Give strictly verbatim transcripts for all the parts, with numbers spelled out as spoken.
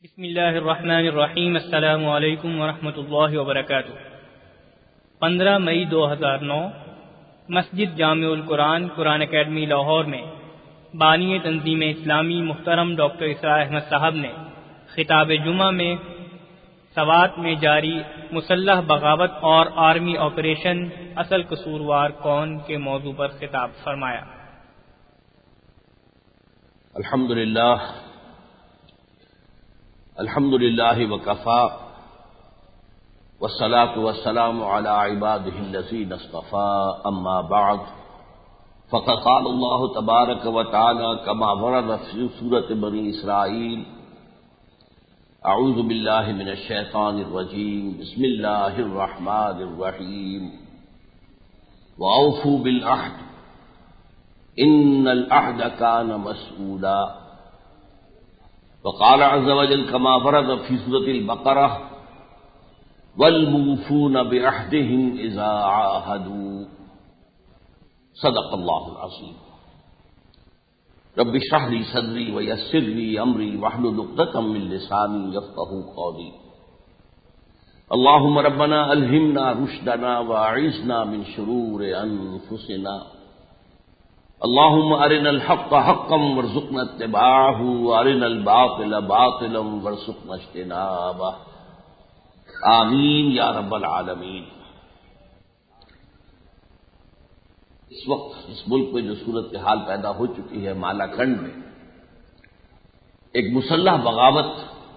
بسم اللہ الرحمن الرحیم۔ السلام علیکم ورحمۃ اللہ وبرکاتہ۔ پندرہ مئی دو ہزار نو مسجد جامع القرآن قرآن اکیڈمی لاہور میں بانی تنظیم اسلامی محترم ڈاکٹر اسرار احمد صاحب نے خطاب جمعہ میں سوات میں جاری مسلح بغاوت اور آرمی آپریشن اصل قصوروار کون کے موضوع پر خطاب فرمایا۔ الحمدللہ الحمدللہ وکفا والصلاة والسلام علی عباده الذین اصطفى اما بعد فقد قال اللہ تبارک وتعالی کما ورد فی سورۃ بنی اسرائیل اعوذ باللہ من الشیطان الرجیم بسم اللہ الرحمن الرحیم وأوفوا بالعہد ان العہد کان مسئولا وقال عز وجل كما ورد في سورة البقرة والموفون بعهدهم إذا عاهدوا صدق الله العظيم۔ رب اشرح لي صدري ويسر لي أمري واحلل عقدة من لساني يفقهوا قولي۔ اللهم ربنا ألهمنا رشدنا وأعذنا من شرور أنفسنا۔ اللهم أرنا الحق حقا وارزقنا اتباعه وأرنا الباطل باطلا وارزقنا اجتنابه آمین یا رب العالمین۔ اس وقت اس ملک میں جو صورتحال پیدا ہو چکی ہے مالا کنڈ میں ایک مسلح بغاوت،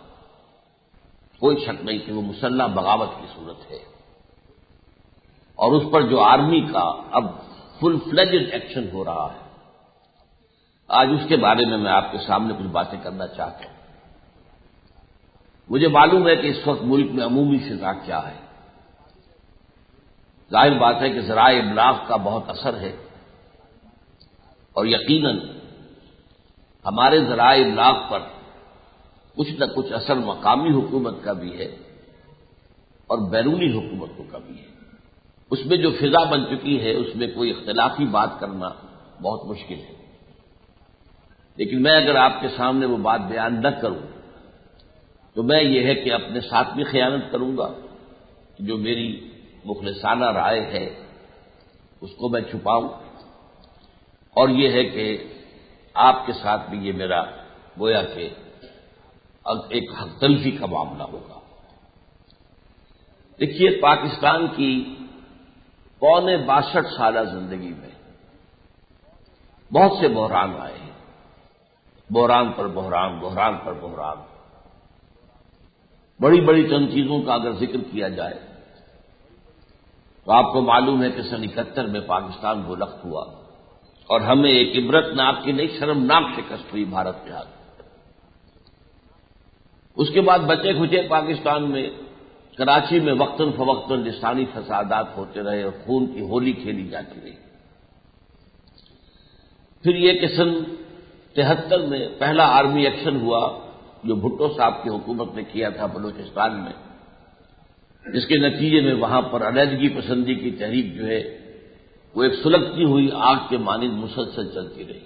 کوئی شک نہیں کہ وہ مسلح بغاوت کی صورت ہے، اور اس پر جو آرمی کا اب فل فلیجڈ ایکشن ہو رہا ہے، آج اس کے بارے میں میں آپ کے سامنے کچھ باتیں کرنا چاہتا ہوں۔ مجھے معلوم ہے کہ اس وقت ملک میں عمومی فضا کیا ہے۔ ظاہر بات ہے کہ ذرائع ابلاغ کا بہت اثر ہے، اور یقیناً ہمارے ذرائع ابلاغ پر کچھ نہ کچھ اثر مقامی حکومت کا بھی ہے اور بیرونی حکومتوں کا بھی ہے۔ اس میں جو فضا بن چکی ہے اس میں کوئی اختلافی بات کرنا بہت مشکل ہے، لیکن میں اگر آپ کے سامنے وہ بات بیان نہ کروں تو میں یہ ہے کہ اپنے ساتھ بھی خیانت کروں گا، جو میری مخلصانہ رائے ہے اس کو میں چھپاؤں، اور یہ ہے کہ آپ کے ساتھ بھی یہ میرا گویا کہ ایک حق تلفی کا معاملہ ہوگا۔ دیکھیے، پاکستان کی پونے باسٹھ سالہ زندگی میں بہت سے بحران آئے ہیں، بحران پر بحران، بحران پر بحران۔ بڑی بڑی چند چیزوں کا اگر ذکر کیا جائے تو آپ کو معلوم ہے کہ سن اکہتر میں پاکستان بلخت ہوا، اور ہمیں ایک عبرتناک کی نہیں شرمناک شکست ہوئی بھارت کے ہاتھ۔ اس کے بعد بچے کھچے پاکستان میں کراچی میں وقتاً فوقتاً لسانی فسادات ہوتے رہے اور خون کی ہولی کھیلی جاتی رہی۔ پھر یہ کہ سن تہتر میں پہلا آرمی ایکشن ہوا جو بھٹو صاحب کی حکومت نے کیا تھا بلوچستان میں، جس کے نتیجے میں وہاں پر علیحدگی پسندی کی تحریک جو ہے وہ ایک سلگتی ہوئی آگ کے مانند مسلسل چلتی رہی۔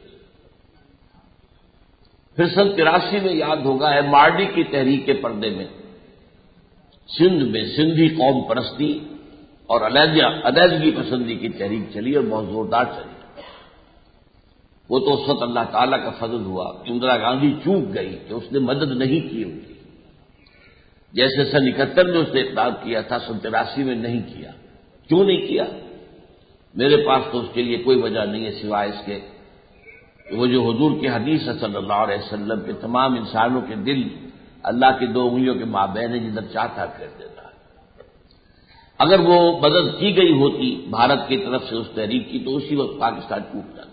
پھر سن تراسی میں یاد ہوگا ہے مارڈی کی تحریک کے پردے میں سندھ میں سندھی قوم پرستی اور علیحدگی پسندی کی تحریک چلی اور بہت زوردار چلی۔ وہ تو اس وقت اللہ تعالیٰ کا فضل ہوا، اندرا گاندھی چوک گئی کہ اس نے مدد نہیں کی ان کی، جیسے سن اکہتر میں اس نے اقدام کیا تھا، سن تراسی میں نہیں کیا۔ کیوں نہیں کیا؟ میرے پاس تو اس کے لیے کوئی وجہ نہیں ہے سوائے اس کے کہ وہ جو حضور کی حدیث ہے صلی اللہ علیہ وسلم کہ تمام انسانوں کے دل اللہ کی دو انگلیوں کے مابین ہے، جدھر چاہتا پھیر دیتا ہے۔ اگر وہ مدد کی گئی ہوتی بھارت کی طرف سے اس تحریک کی تو اسی وقت پاکستان ٹوٹ جاتا۔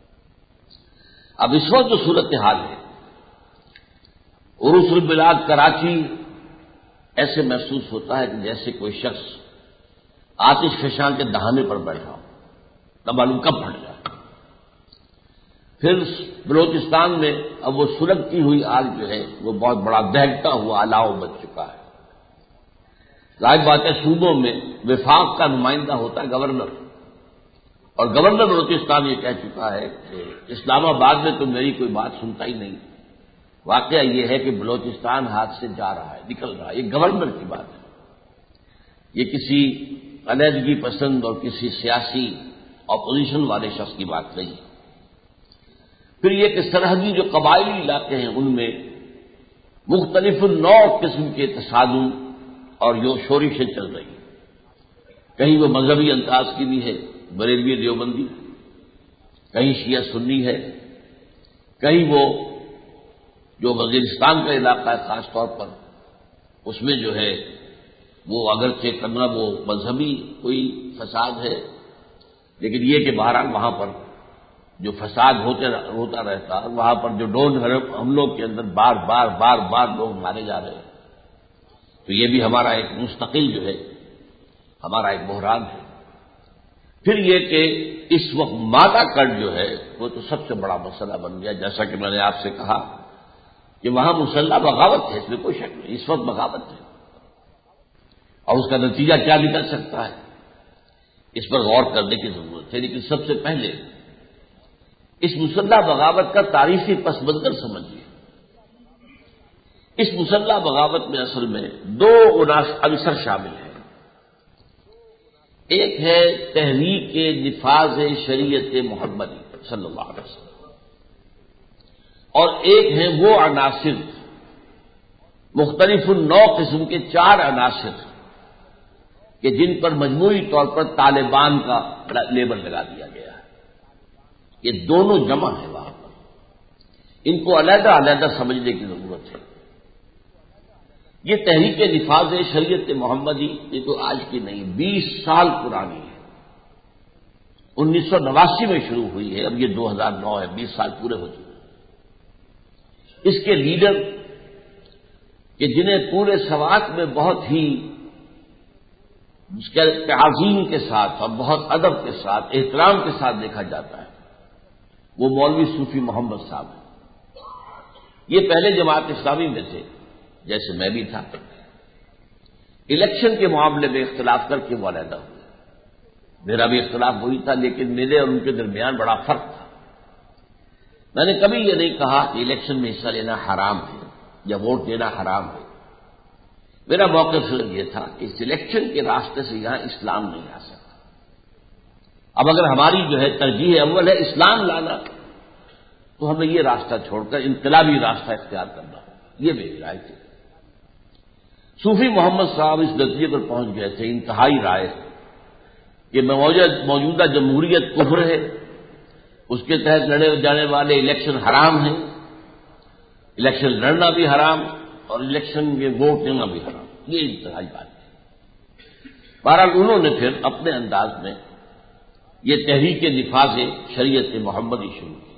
اب اس وقت جو صورتحال ہے، عروس البلاد کراچی ایسے محسوس ہوتا ہے کہ جیسے کوئی شخص آتش فشاں کے دہانے پر بیٹھا ہو، نہ معلوم کب پھٹ جائے۔ پھر بلوچستان میں اب وہ سلگتی ہوئی آگ جو ہے وہ بہت بڑا دہتا ہوا الاؤ بن چکا ہے۔ ظاہر بات ہے صوبوں میں وفاق کا نمائندہ ہوتا ہے گورنر، اور گورنر بلوچستان یہ کہہ چکا ہے کہ اسلام آباد میں تو میری کوئی بات سنتا ہی نہیں، واقعہ یہ ہے کہ بلوچستان ہاتھ سے جا رہا ہے، نکل رہا ہے، یہ گورنمنٹ کی بات ہے، یہ کسی علیحدگی پسند اور کسی سیاسی اپوزیشن والے شخص کی بات نہیں ہے۔ پھر یہ کہ سرحدی جو قبائلی علاقے ہیں ان میں مختلف نوع قسم کے تصادم اور جو شورشیں چل رہی ہیں، کہیں وہ مذہبی انداز کی بھی ہے، بریلوی دیوبندی، کہیں شیعہ سنی ہے، کہیں وہ جو وزیرستان کا علاقہ ہے خاص طور پر اس میں جو ہے وہ اگرچہ کرنا وہ مذہبی کوئی فساد ہے، لیکن یہ کہ بہرحال وہاں پر جو فساد ہوتے ہوتا رہتا، وہاں پر جو ڈرون حملوں کے اندر بار بار بار بار لوگ مارے جا رہے ہیں، تو یہ بھی ہمارا ایک مستقل جو ہے ہمارا ایک بحران ہے۔ پھر یہ کہ اس وقت مادہ کٹ جو ہے وہ تو سب سے بڑا مسئلہ بن گیا، جیسا کہ میں نے آپ سے کہا کہ وہاں مسلح بغاوت ہے، اس میں کوئی شک نہیں، اس وقت بغاوت ہے، اور اس کا نتیجہ کیا نکل سکتا ہے اس پر غور کرنے کی ضرورت ہے۔ لیکن سب سے پہلے اس مسلح بغاوت کا تاریخی پس منظر سمجھیے۔ اس مسلح بغاوت میں اصل میں دو عنصر شامل ہیں، ایک ہے تحریک نفاذ شریعت محمدی صلی اللہ علیہ وسلم، اور ایک ہیں وہ عناصر مختلف نو قسم کے چار عناصر کہ جن پر مجموعی طور پر طالبان کا لیبل لگا دیا گیا ہے۔ یہ دونوں جمع ہے وہاں پر، ان کو علیحدہ علیحدہ سمجھنے کی ضرورت ہے۔ یہ تحریک نفاذ شریعت محمدی یہ تو آج کی نہیں، بیس سال پرانی ہے، انیس سو نواسی میں شروع ہوئی ہے، اب یہ دو ہزار نو ہے، بیس سال پورے ہو چکے ہیں۔ اس کے لیڈر کہ جنہیں پورے سوات میں بہت ہی اس کے تعظیم کے ساتھ اور بہت ادب کے ساتھ احترام کے ساتھ دیکھا جاتا ہے، وہ مولوی صوفی محمد صاحب ہیں۔ یہ پہلے جماعت اسلامی میں تھے، جیسے میں بھی تھا، الیکشن کے معاملے میں اختلاف کر کے وہ علیحدہ ہوئے، میرا بھی اختلاف وہی تھا، لیکن میرے اور ان کے درمیان بڑا فرق تھا۔ میں نے کبھی یہ نہیں کہا کہ الیکشن میں حصہ لینا حرام ہے یا ووٹ دینا حرام ہے، میرا موقف صرف یہ تھا کہ اس الیکشن کے راستے سے یہاں اسلام نہیں آ سکتا۔ اب اگر ہماری جو ہے ترجیح اول ہے اسلام لانا، تو ہمیں یہ راستہ چھوڑ کر انقلابی راستہ اختیار کرنا ہوگا، یہ میری رائے تھی۔ صوفی محمد صاحب اس نتیجے پر پہنچ گئے تھے، انتہائی رائے کہ موجودہ جمہوریت کفر ہے، اس کے تحت لڑے جانے والے الیکشن حرام ہیں، الیکشن لڑنا بھی حرام اور الیکشن میں ووٹ دینا بھی حرام، یہ انتہائی بات ہے۔ بہرحال انہوں نے پھر اپنے انداز میں یہ تحریک نفاذ شریعت محمدی شروع کی۔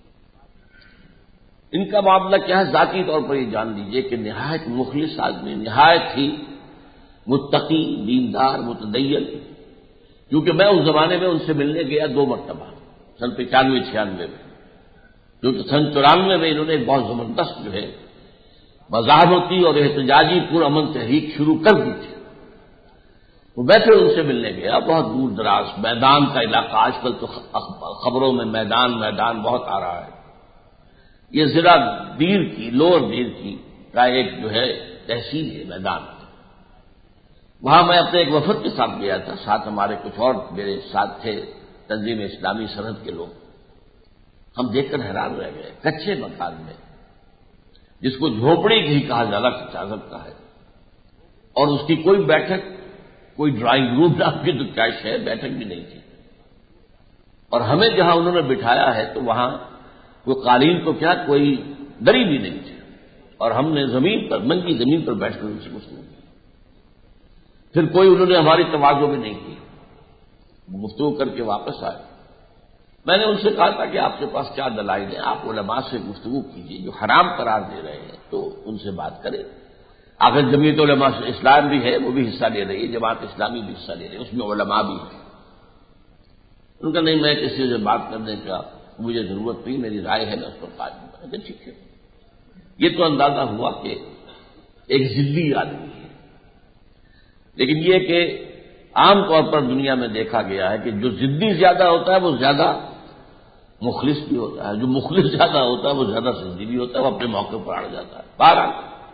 ان کا معاملہ کیا ہے، ذاتی طور پر یہ جان لیجئے کہ نہایت مخلص آدمی، نہایت ہی متقی، دیندار، متدین، کیونکہ میں اس زمانے میں ان سے ملنے گیا دو مرتبہ، سن پچانوے چھیانوے میں، کیونکہ سن چورانوے میں انہوں نے ایک بہت زبردست جو ہے مزاحمتی اور احتجاجی پرامن تحریک شروع کر دی تھی۔ وہ میں پھر ان سے ملنے گیا، بہت دور دراز میدان کا علاقہ، آج کل تو خبروں میں میدان میدان بہت آ رہا ہے، یہ ضلع دیر کی لوور دیر کی کا ایک جو ہے تحصیل ہے میدان، وہاں میں اپنے ایک وفد کے ساتھ گیا تھا، ساتھ ہمارے کچھ اور میرے ساتھ تھے تنظیم اسلامی سرحد کے لوگ۔ ہم دیکھ کر حیران رہ گئے، کچے مکان میں جس کو جھوپڑی ہی کہا جا سکتا ہے، اور اس کی کوئی بیٹھک، کوئی ڈرائنگ روم نام کی تو کیا ہے، بیٹھک بھی نہیں تھی، اور ہمیں جہاں انہوں نے بٹھایا ہے تو وہاں کوئی قالین تو کیا کوئی دری بھی نہیں تھی، اور ہم نے زمین پر ننگی زمین پر بیٹھ کر ان سے گفتگو کی۔ پھر کوئی انہوں نے ہماری توازو بھی نہیں کی، گفتگو کر کے واپس آئے۔ میں نے ان سے کہا تھا کہ آپ کے پاس کیا دلائل ہیں، آپ علماء سے گفتگو کیجیے، جو حرام قرار دے رہے ہیں تو ان سے بات کریں، آخر جمعیت علماء اسلام بھی ہے، وہ بھی حصہ لے رہی ہے، جماعت اسلامی بھی حصہ لے رہی ہے، اس میں علماء بھی ہیں۔ ان کا نہیں، میں کسی سے بات کرنے کا مجھے ضرورت نہیں، میری رائے ہے میں اس پر قائم ہوں۔ ٹھیک ہے، یہ تو اندازہ ہوا کہ ایک ضدی آدمی ہے، لیکن یہ کہ عام طور پر دنیا میں دیکھا گیا ہے کہ جو ضدی زیادہ ہوتا ہے وہ زیادہ مخلص بھی ہوتا ہے، جو مخلص زیادہ ہوتا ہے وہ زیادہ سنجی بھی ہوتا ہے، وہ اپنے موقع پر اڑ جاتا ہے۔ بہرحال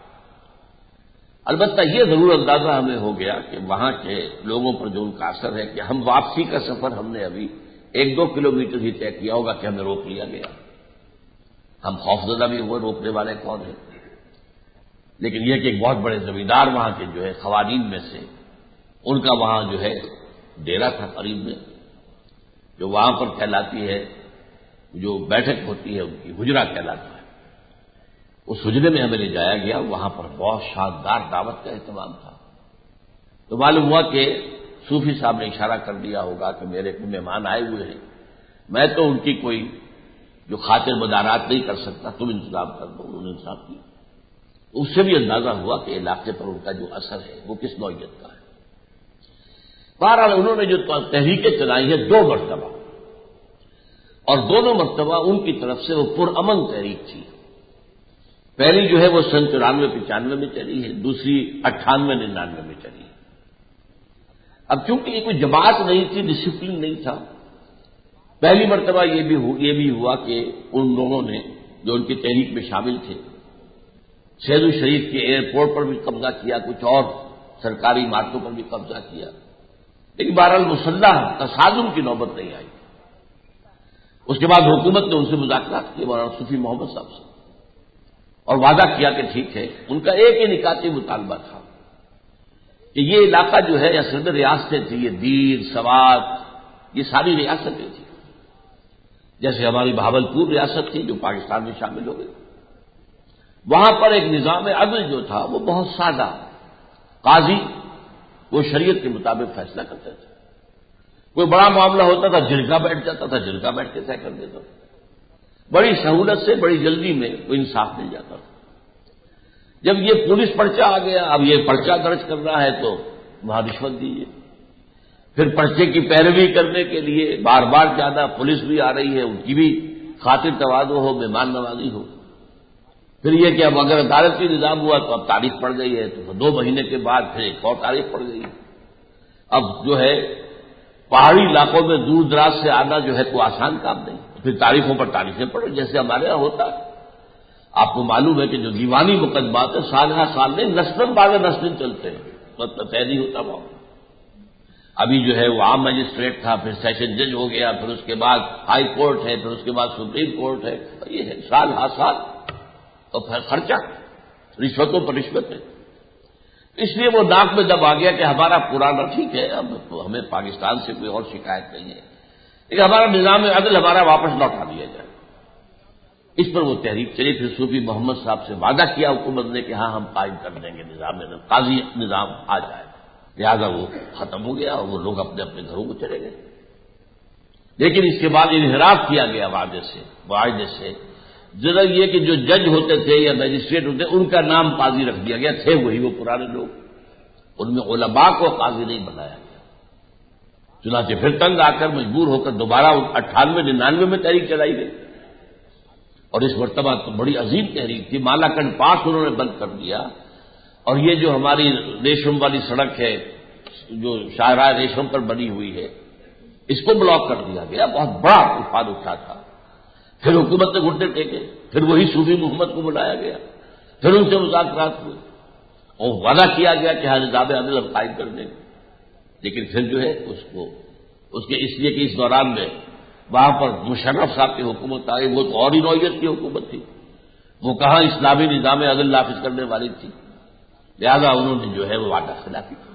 البتہ یہ ضرور اندازہ ہمیں ہو گیا کہ وہاں کے لوگوں پر جو ان کا اثر ہے کہ ہم واپسی کا سفر ہم نے ابھی ایک دو کلومیٹر ہی طے کیا ہوگا کہ ہمیں روک لیا گیا۔ ہم خوفزدہ بھی ہوئے، روکنے والے کون ہیں؟ لیکن یہ کہ ایک بہت بڑے زمیندار وہاں کے جو ہے خوانین میں سے ان کا وہاں جو ہے ڈیرا تھا قریب میں، جو وہاں پر کہلاتی ہے، جو بیٹھک ہوتی ہے ان کی حجرہ کہلاتا ہے۔ اس حجرے میں ہمیں لے جایا گیا، وہاں پر بہت شاندار دعوت کا اہتمام تھا۔ تو معلوم ہوا کہ صوفی صاحب نے اشارہ کر دیا ہوگا کہ میرے کوئی مہمان آئے ہوئے ہیں، میں تو ان کی کوئی جو خاطر مدارات نہیں کر سکتا، تم انتظام کر دو۔ انہوں نے انصاف کیا۔ اس سے بھی اندازہ ہوا کہ علاقے پر ان کا جو اثر ہے وہ کس نوعیت کا ہے۔ بہرحال انہوں نے جو تحریکیں چلائی ہیں دو مرتبہ، اور دونوں مرتبہ ان کی طرف سے وہ پرامن تحریک تھی۔ پہلی جو ہے وہ سن چورانوے پچانوے میں چلی ہے، دوسری اٹھانوے ننانوے میں چلی ہے۔ اب چونکہ یہ کوئی جماعت نہیں تھی، ڈسپلن نہیں تھا، پہلی مرتبہ یہ بھی ہو یہ بھی ہوا کہ ان لوگوں نے جو ان کی تحریک میں شامل تھے شہد الشریف کے ایئرپورٹ پر بھی قبضہ کیا، کچھ اور سرکاری عمارتوں پر بھی قبضہ کیا، لیکن بہرحال مسلح تصادم کی نوبت نہیں آئی۔ اس کے بعد حکومت نے ان سے مذاکرات کیے، مولانا صوفی محمد صاحب سے، اور وعدہ کیا کہ ٹھیک ہے۔ ان کا ایک ہی نکاتی مطالبہ تھا کہ یہ علاقہ جو ہے اصل میں ریاستیں تھیں، یہ دیر سوات یہ ساری ریاستیں تھیں، جیسے ہماری بہاولپور ریاست تھی جو پاکستان میں شامل ہو گئی۔ وہاں پر ایک نظام عدل جو تھا وہ بہت سادہ، قاضی وہ شریعت کے مطابق فیصلہ کرتے تھے، کوئی بڑا معاملہ ہوتا تھا جرگہ بیٹھ جاتا تھا، جرگہ بیٹھ کے طے کر دیتا تھا، بڑی سہولت سے بڑی جلدی میں وہ انصاف مل جاتا تھا۔ جب یہ پولیس پرچہ آ گیا، اب یہ پرچہ درج کرنا ہے تو وہاں رشوت دیجیے، پھر پرچے کی پیروی کرنے کے لیے بار بار جانا، پولیس بھی آ رہی ہے، ان کی بھی خاطر تواضع ہو، مہمان نوازی ہو۔ پھر یہ کہ اب اگر عدالتی نظام ہوا تو اب تاریخ پڑ گئی ہے، تو دو مہینے کے بعد پھر ایک اور تاریخ پڑ گئی ہے۔ اب جو ہے پہاڑی علاقوں میں دور دراز سے آنا جو ہے کوئی آسان کام نہیں، پھر تاریخوں پر تاریخیں پڑے جیسے ہمارے یہاں ہوتا ہے۔ آپ کو معلوم ہے کہ جو دیوانی مقدمات ہیں سال ہر سال نہیں، نسلن بعد نسلن چلتے ہیں، مطلب طے نہیں ہوتا وہاں۔ ابھی جو ہے وہ عام مجسٹریٹ تھا، پھر سیشن جج ہو گیا، پھر اس کے بعد ہائی کورٹ ہے، پھر اس کے بعد سپریم کورٹ ہے، یہ ہے سال ہر سال، اور پھر خرچہ رشوتوں پر رشوت ہے۔ اس لیے وہ ناک میں دب آ گیا کہ ہمارا پرانا ٹھیک ہے، اب ہمیں پاکستان سے کوئی اور شکایت نہیں ہے، لیکن ہمارا نظام عدل ہمارا واپس لوٹا دیا جائے۔ اس پر وہ تحریک چلی، پھر صوفی محمد صاحب سے وعدہ کیا حکومت نے کہ ہاں ہم قائم کر دیں گے نظام عدل، قاضی نظام آ جائے، لہذا وہ ختم ہو گیا اور وہ لوگ اپنے اپنے گھروں کو چلے گئے۔ لیکن اس کے بعد انحراف کیا گیا وعدے سے، معاہدے سے، ذرا یہ کہ جو جج ہوتے تھے یا مجسٹریٹ ہوتے ان کا نام قاضی رکھ دیا گیا، تھے وہی وہ پرانے لوگ، ان میں علماء کو قاضی نہیں بنایا گیا۔ چنانچہ پھر تنگ آ کر مجبور ہو کر دوبارہ اٹھانوے ننانوے میں تحریک چلائی گئی، اور اس مرتبہ تو بڑی عظیم تحریک تھی۔ مالاکنڈ پاس انہوں نے بند کر دیا، اور یہ جو ہماری ریشم والی سڑک ہے جو شاہراہ ریشم پر بنی ہوئی ہے اس کو بلاک کر دیا گیا، بہت بڑا طوفان اٹھا تھا۔ پھر حکومت نے گھٹنے ٹیکے، پھر وہی صوفی محمد کو بلایا گیا، پھر ان سے مذاکرات ہوئے اور وعدہ کیا گیا کہ ہر نظام عدل ہم قائم کر دیں گے، لیکن پھر جو ہے اس کو اس کے اس لیے کہ اس دوران میں وہاں پر مشرف صاحب کی حکومت آئی، وہ تو اور ہی نوعیت کی حکومت تھی، وہ کہاں اسلامی نظام عدل نافذ کرنے والی تھی، لہذا انہوں نے جو ہے وہ وعدہ خلافی کی۔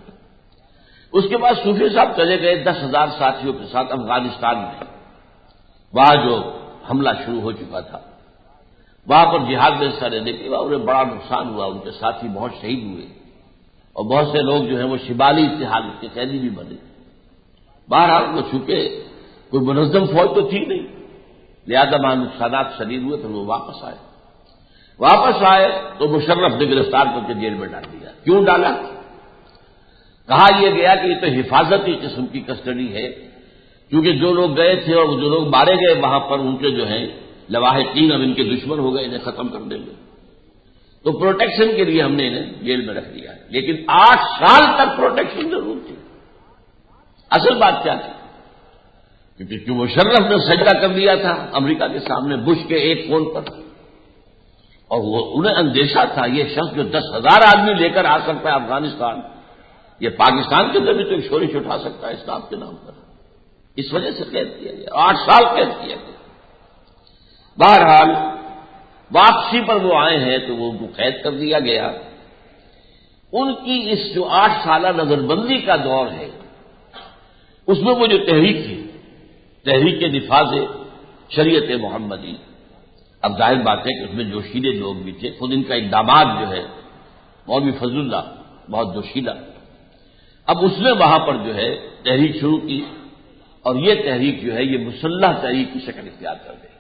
اس کے بعد صوفی صاحب چلے گئے دس ہزار ساتھیوں کے ساتھ افغانستان میں، وہاں جو حملہ شروع ہو چکا تھا، وہاں پر جہاد میں حصہ لینے کے بعد انہیں بڑا نقصان ہوا، ان کے ساتھی بہت شہید ہوئے اور بہت سے لوگ جو ہیں وہ شمالی اتحاد کے قیدی بھی بنے۔ بہرحال وہ چونکہ کوئی منظم فوج تو تھی نہیں، لہذا وہاں نقصانات شدید ہوئے، پھر وہ واپس آئے واپس آئے تو مشرف نے گرفتار کر کے جیل میں ڈال دیا۔ کیوں ڈالا؟ کہا یہ گیا کہ یہ تو حفاظتی قسم کی کسٹڈی ہے، کیونکہ جو لوگ گئے تھے اور جو لوگ مارے گئے وہاں پر ان کے جو ہیں لواحقین اب ان کے دشمن ہو گئے، انہیں ختم کر دیں گے، تو پروٹیکشن کے لیے ہم نے انہیں جیل میں رکھ دیا۔ لیکن آٹھ سال تک پروٹیکشن ضرور تھی۔ اصل بات کیا تھی کیونکہ مشرف نے سجدہ کر لیا تھا امریکہ کے سامنے بش کے ایک فون پر، اور وہ انہیں اندیشہ تھا یہ شخص جو دس ہزار آدمی لے کر آ سکتا ہے افغانستان، یہ پاکستان کے اندر بھی تو ایک شورش اٹھا سکتا ہے اسلام کے نام پر، اس وجہ سے قید کیا گیا، آٹھ سال قید کیا گیا۔ بہرحال واپسی پر وہ آئے ہیں تو وہ ان کو قید کر دیا گیا۔ ان کی اس جو آٹھ سالہ نظر بندی کا دور ہے اس میں وہ جو تحریک تھی، تحریک نفاذ شریعت محمدی، اب ظاہر بات ہے کہ اس میں جوشیلے لوگ بھی تھے، خود ان کا ایک داماد جو ہے مولوی فضل اللہ بہت جوشیلا، اب اس نے وہاں پر جو ہے تحریک شروع کی، اور یہ تحریک جو ہے یہ مسلح تحریک کی شکل اختیار کر گئی۔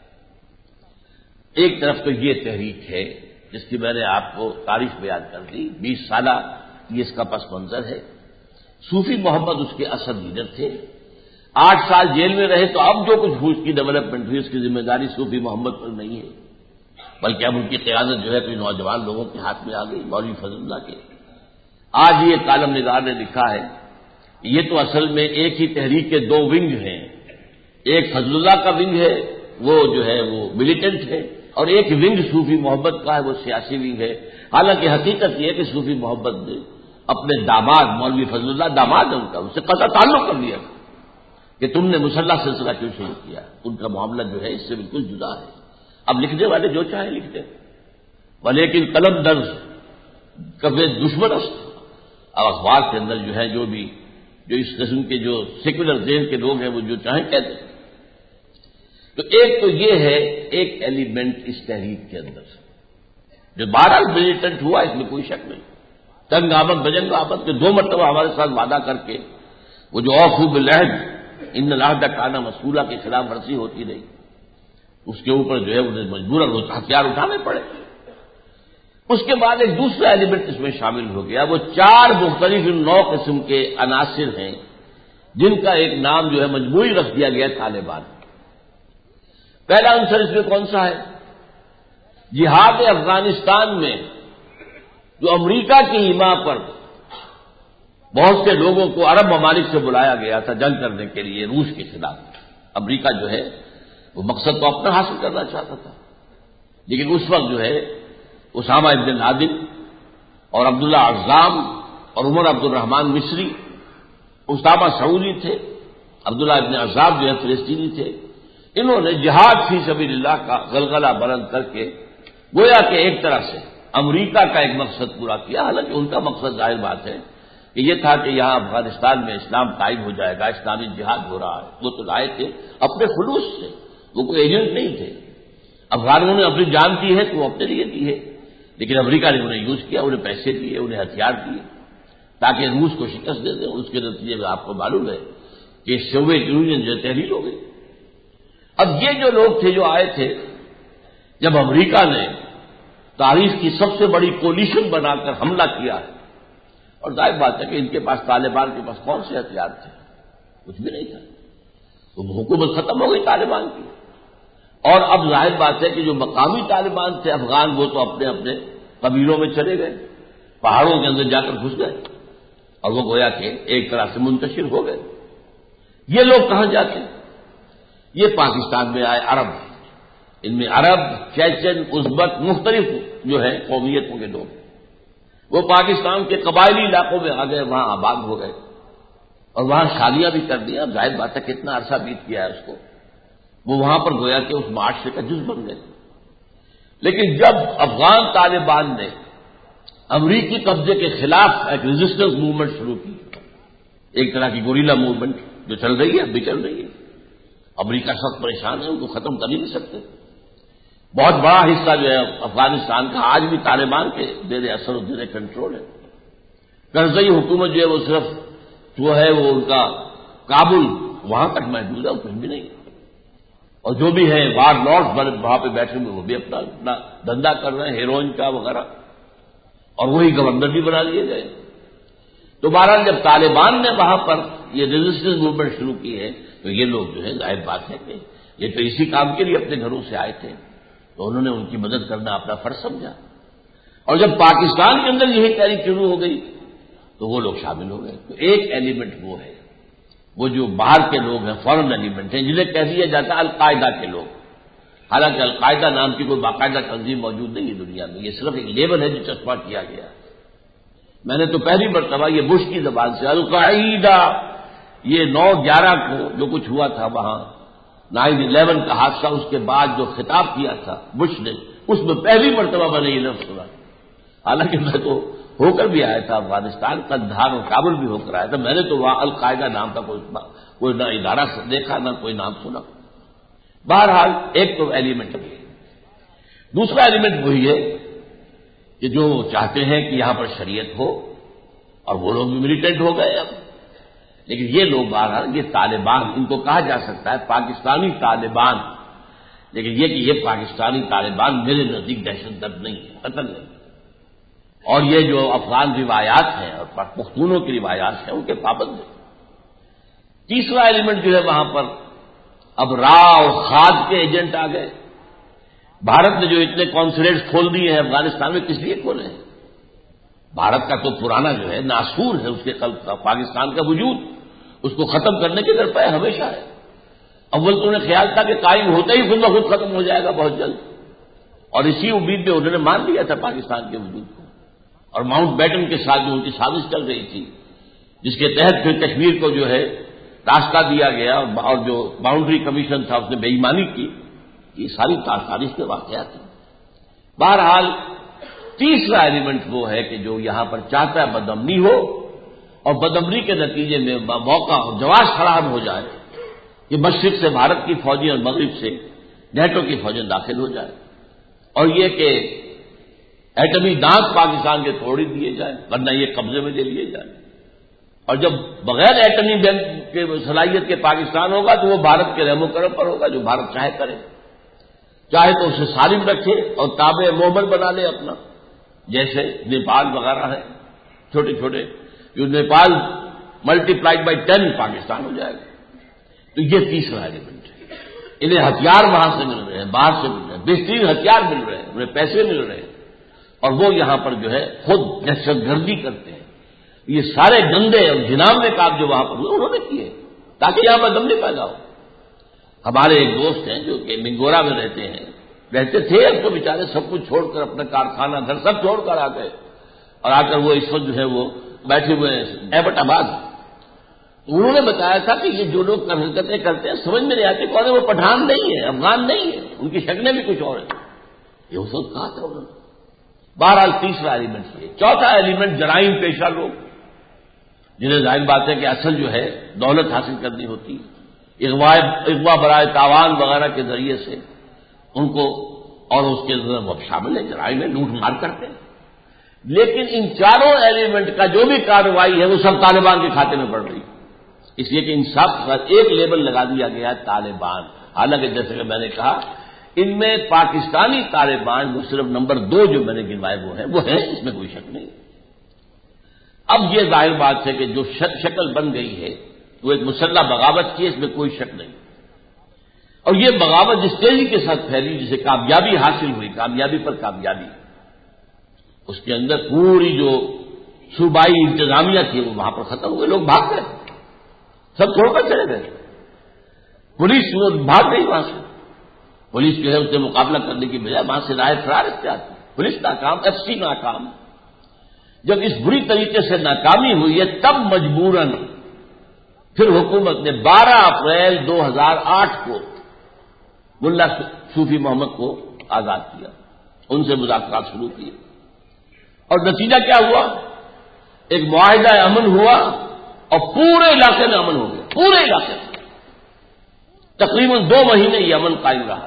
ایک طرف تو یہ تحریک ہے جس کی میں نے آپ کو تاریخ بیان کر دی، بیس سالہ یہ اس کا پس منظر ہے۔ صوفی محمد اس کے اصل لیڈر تھے، آٹھ سال جیل میں رہے تو اب جو کچھ اس کی ڈیولپمنٹ ہوئی اس کی ذمہ داری صوفی محمد پر نہیں ہے، بلکہ اب ان کی قیادت جو ہے کوئی نوجوان لوگوں کے ہاتھ میں آ گئی، مولوی فضل اللہ کے۔ آج یہ کالم نگار نے لکھا ہے یہ تو اصل میں ایک ہی تحریک کے دو ونگ ہیں، ایک فضل اللہ کا ونگ ہے وہ جو ہے وہ ملیٹنٹ ہے، اور ایک ونگ صوفی محمد کا ہے وہ سیاسی ونگ ہے۔ حالانکہ حقیقت یہ ہے کہ صوفی محمد نے اپنے داماد مولوی فضل اللہ داماد ہے ان کا، اس سے قطع تعلق کر دیا کہ تم نے مسلح سلسلہ کیوں شروع کیا، ان کا معاملہ جو ہے اس سے بالکل جدا ہے۔ اب لکھنے والے جو چاہیں لکھتے ولیکن قلم درج کبھی دشمن است، اب اخبار کے اندر جو ہے جو بھی جو اس قسم کے جو سیکولر ذہن کے لوگ ہیں وہ جو چاہیں کہتے ہیں۔ تو ایک تو یہ ہے ایک ایلیمنٹ اس تحریک کے اندر جو بارہ ملیٹنٹ ہوا اس میں کوئی شک نہیں، تنگ آمد بجنگ آمد کے دو مرتبہ ہمارے ساتھ وعدہ کر کے وہ جو اوفوا بالعہد ان العہد کان مسئولہ کے خلاف ورزی ہوتی رہی، اس کے اوپر جو ہے انہیں مجبوراً ہتھیار اٹھانے پڑے۔ اس کے بعد ایک دوسرا ایلیمنٹ اس میں شامل ہو گیا، وہ چار مختلف نو قسم کے عناصر ہیں جن کا ایک نام جو ہے مجموعی رکھ دیا گیا طالبان۔ پہلا عنصر اس میں کون سا ہے؟ جہاد افغانستان میں جو امریکہ کی حما پر بہت سے لوگوں کو عرب ممالک سے بلایا گیا تھا جنگ کرنے کے لیے روس کے خلاف، امریکہ جو ہے وہ مقصد تو اپنا حاصل کرنا چاہتا تھا، لیکن اس وقت جو ہے اسامہ ابن لادن اور عبداللہ عزام اور عمر عبد الرحمان مصری، اسامہ سعودی تھے، عبداللہ ابن عزام جو ہے فلسطینی تھے، انہوں نے جہاد فی سبیل اللہ کا غلغلہ بلند کر کے گویا کہ ایک طرح سے امریکہ کا ایک مقصد پورا کیا۔ حالانکہ ان کا مقصد ظاہر بات ہے کہ یہ تھا کہ یہاں افغانستان میں اسلام قائم ہو جائے گا، اسلامی جہاد ہو رہا ہے، وہ تو لائے تھے اپنے خلوص سے، وہ کوئی ایجنٹ نہیں تھے۔ افغانوں نے اپنی جان دی ہے تو وہ اپنے لیے دی ہے، لیکن امریکہ نے انہیں یوز کیا، انہیں پیسے دیے، انہیں ہتھیار دیے تاکہ روس کو شکست دے دیں، اور اس کے نتیجے میں آپ کو معلوم ہے کہ سوویت یونین جو تحلیل ہو گئی۔ اب یہ جو لوگ تھے جو آئے تھے، جب امریکہ نے تاریخ کی سب سے بڑی کولیشن بنا کر حملہ کیا ہے، اور ظاہر بات ہے کہ ان کے پاس طالبان کے پاس کون سے ہتھیار تھے؟ کچھ بھی نہیں تھا، تو حکومت ختم ہو گئی طالبان کی، اور اب ظاہر بات ہے کہ جو مقامی طالبان تھے افغان وہ تو اپنے اپنے قبیلوں میں چلے گئے، پہاڑوں کے اندر جا کر گھس گئے، اور وہ گویا کہ ایک طرح سے منتشر ہو گئے۔ یہ لوگ کہاں جاتے ہیں؟ یہ پاکستان میں آئے عرب، ان میں عرب، چیچن، ازبک، مختلف جو ہے قومیتوں کے لوگ، وہ پاکستان کے قبائلی علاقوں میں آ گئے، وہاں آباد ہو گئے، اور وہاں شادیاں بھی کر دی۔ اب ظاہر بات ہے کتنا عرصہ بیت گیا ہے اس کو، وہ وہاں پر گویا کہ اس معاشرے کا جز بن گئے۔ لیکن جب افغان طالبان نے امریکی قبضے کے خلاف ایک ریزسٹنس موومنٹ شروع کی، ایک طرح کی گوریلا موومنٹ جو چل رہی ہے اب بھی چل رہی ہے، امریکہ سخت پریشان ہے، ان کو ختم کر ہی نہیں سکتے۔ بہت بڑا حصہ جو ہے افغانستان کا آج بھی طالبان کے زیر اثر و زیر کنٹرول ہے۔ کرزئی حکومت جو ہے وہ صرف جو ہے وہ ان کا کابل وہاں تک محدود ہے، کچھ بھی نہیں، اور جو بھی ہے وار لارڈز وہاں پہ بیٹھے ہوئے وہ بھی اپنا اپنا دھندا کر رہے ہیں، ہیروئن کا وغیرہ، اور وہی گورنر بھی بنا لیے گئے۔ تو بہرحال جب طالبان نے وہاں پر یہ ریزسٹنس موومنٹ شروع کی ہے تو یہ لوگ جو ہے ظاہر بات ہے کہ یہ تو اسی کام کے لیے اپنے گھروں سے آئے تھے، تو انہوں نے ان کی مدد کرنا اپنا فرض سمجھا، اور جب پاکستان کے اندر یہی تحریک شروع ہو گئی تو وہ لوگ شامل ہو گئے۔ تو ایک ایلیمنٹ وہ ہے۔ وہ جو باہر کے لوگ ہیں، فورن ایلیمنٹ ہیں، جنہیں کہہ دیا جاتا ہے القاعدہ کے لوگ. حالانکہ القاعدہ نام کی کوئی باقاعدہ تنظیم موجود نہیں ہے دنیا میں، یہ صرف ایک لیبل ہے جو چسپاں کیا گیا. میں نے تو پہلی مرتبہ یہ بش کی زبان سے القاعدہ، یہ نو گیارہ کو جو کچھ ہوا تھا وہاں نائن الیون کا حادثہ، اس کے بعد جو خطاب کیا تھا بش نے، اس میں پہلی مرتبہ میں نے یہ لفظ سنا. حالانکہ میں تو ہو کر بھی آیا تھا افغانستان، قندھار اور کابل بھی ہو کر آیا تھا، میں نے تو وہاں القاعدہ نام کا کوئی کوئی نہ ادارہ دیکھا نہ کوئی نام سنا. بہرحال ایک تو ایلیمنٹ ہے. دوسرا ایلیمنٹ وہی ہے کہ جو چاہتے ہیں کہ یہاں پر شریعت ہو، اور وہ لوگ بھی ملیٹنٹ ہو گئے اب. لیکن یہ لوگ بہرحال یہ طالبان، ان کو کہا جا سکتا ہے پاکستانی طالبان، لیکن یہ کہ یہ پاکستانی طالبان میرے نزدیک دہشت گرد نہیں ہے، قتل نہیں. اور یہ جو افغان روایات ہیں اور پختونوں کی روایات ہیں ان کے پابند ہیں. تیسرا ایلیمنٹ جو ہے وہاں پر اب را اور خاد کے ایجنٹ آ گئے. بھارت نے جو اتنے کانسولیٹس کھول دیے ہیں افغانستان میں، کس لیے کھولے ہیں؟ بھارت کا تو پرانا جو ہے ناسور ہے اس کے قلب کا، پاکستان کا وجود اس کو ختم کرنے کے در پہ ہمیشہ ہے. اول تو انہیں خیال تھا کہ قائم ہوتے ہی خود بخود ختم ہو جائے گا بہت جلد، اور اسی امید میں انہوں نے مان لیا تھا پاکستان کے وجود کو. اور ماؤنٹ بیٹن کے ساتھ جو ان کی سازش چل رہی تھی، جس کے تحت پھر کشمیر کو جو ہے راستہ دیا گیا، اور جو باؤنڈری کمیشن تھا اس نے بے ایمانی کی، یہ ساری تاریخ کے واقعات ہیں. بہرحال تیسرا ایلیمنٹ وہ ہے کہ جو یہاں پر چاہتا ہے بدامنی ہو، اور بدامنی کے نتیجے میں موقع جواز فراہم ہو جائے کہ مشرق سے بھارت کی فوجیں اور مغرب سے نیٹو کی فوجیں داخل ہو جائے، اور یہ کہ ایٹمی دانت پاکستان کے توڑ ہی دیے جائیں، ورنہ یہ قبضے میں لے لیے جائیں. اور جب بغیر ایٹمی بم کے صلاحیت کے پاکستان ہوگا تو وہ بھارت کے رحم و کرم پر ہوگا، جو بھارت چاہے کرے. چاہے تو اسے سالم رکھے اور تابع محمل بنا لے اپنا، جیسے نیپال وغیرہ ہے چھوٹے چھوٹے، جو Nepal multiplied by ten Pakistan ہو جائے گا. تو یہ تیسرا ایلیمنٹ ہے. انہیں ہتھیار وہاں سے مل رہے ہیں، باہر سے مل رہے ہیں، بہترین ہتھیار مل رہے ہیں، انہیں پیسے مل رہے ہیں، اور وہ یہاں پر جو ہے خود دہشت گردی کرتے ہیں. یہ سارے گندے اور جنامنے کام جو وہاں پر ہوئے انہوں نے کیے تاکہ یہاں پر دملی پیدا ہو. ہمارے ایک دوست ہیں جو کہ منگورا میں رہتے ہیں، رہتے تھے، اب تو بیچارے سب کچھ چھوڑ کر اپنا کارخانہ گھر سب چھوڑ کر آ گئے، اور آ کر وہ اس وقت جو ہے وہ بیٹھے ہوئے ہیں ایبٹ آباد. انہوں نے بتایا تھا کہ یہ جو لوگ حرکتیں کرتے ہیں سمجھ میں نہیں آتی کون ہے، وہ پٹھان نہیں ہے، افغان نہیں ہے، ان کی شکلیں بھی کچھ اور ہیں. یہ اس وقت کہا تھا انہوں نے. بہرحال تیسرا ایلیمنٹ یہ. چوتھا ایلیمنٹ جرائم پیشہ لوگ، جنہیں ظاہر بات ہے کہ اصل جو ہے دولت حاصل کرنی ہوتی، اغوا اغوا برائے تاوان وغیرہ کے ذریعے سے ان کو، اور اس کے اندر وہ شامل ہے جرائم میں لوٹ مار کرتے ہیں. لیکن ان چاروں ایلیمنٹ کا جو بھی کارروائی ہے وہ سب طالبان کے کھاتے میں پڑ رہی ہے، اس لیے کہ ان سب پر ایک لیبل لگا دیا گیا ہے طالبان. حالانکہ جیسے کہ میں نے کہا ان میں پاکستانی طالبان وہ صرف نمبر دو جو میں نے گنوائے وہ ہیں، وہ ہیں، اس میں کوئی شک نہیں. اب یہ ظاہر بات ہے کہ جو شکل بن گئی ہے وہ ایک مسلح بغاوت کی ہے، اس میں کوئی شک نہیں. اور یہ بغاوت جس تیزی کے ساتھ پھیلی، جسے کامیابی حاصل ہوئی، کامیابی پر کامیابی، اس کے اندر پوری جو صوبائی انتظامیہ تھی وہ وہاں پر ختم ہوئے، لوگ بھاگ گئے، سب چھوڑ کر چلے گئے. پولیس وہ بھاگ گئی وہاں سے. پولیس جو ہے اس سے مقابلہ کرنے کی بجائے وہاں سے راہ فرار اختیار کی. پولیس ناکام، ایف سی ناکام. جب اس بری طریقے سے ناکامی ہوئی ہے تب مجبوراً پھر حکومت نے بارہ اپریل دو ہزار آٹھ کو ملا صوفی محمد کو آزاد کیا، ان سے مذاکرات شروع کیے، اور نتیجہ کیا ہوا؟ ایک معاہدہ امن ہوا اور پورے علاقے میں امن ہو گیا. پورے علاقے میں تقریباً دو مہینے یہ امن قائم رہا ہے.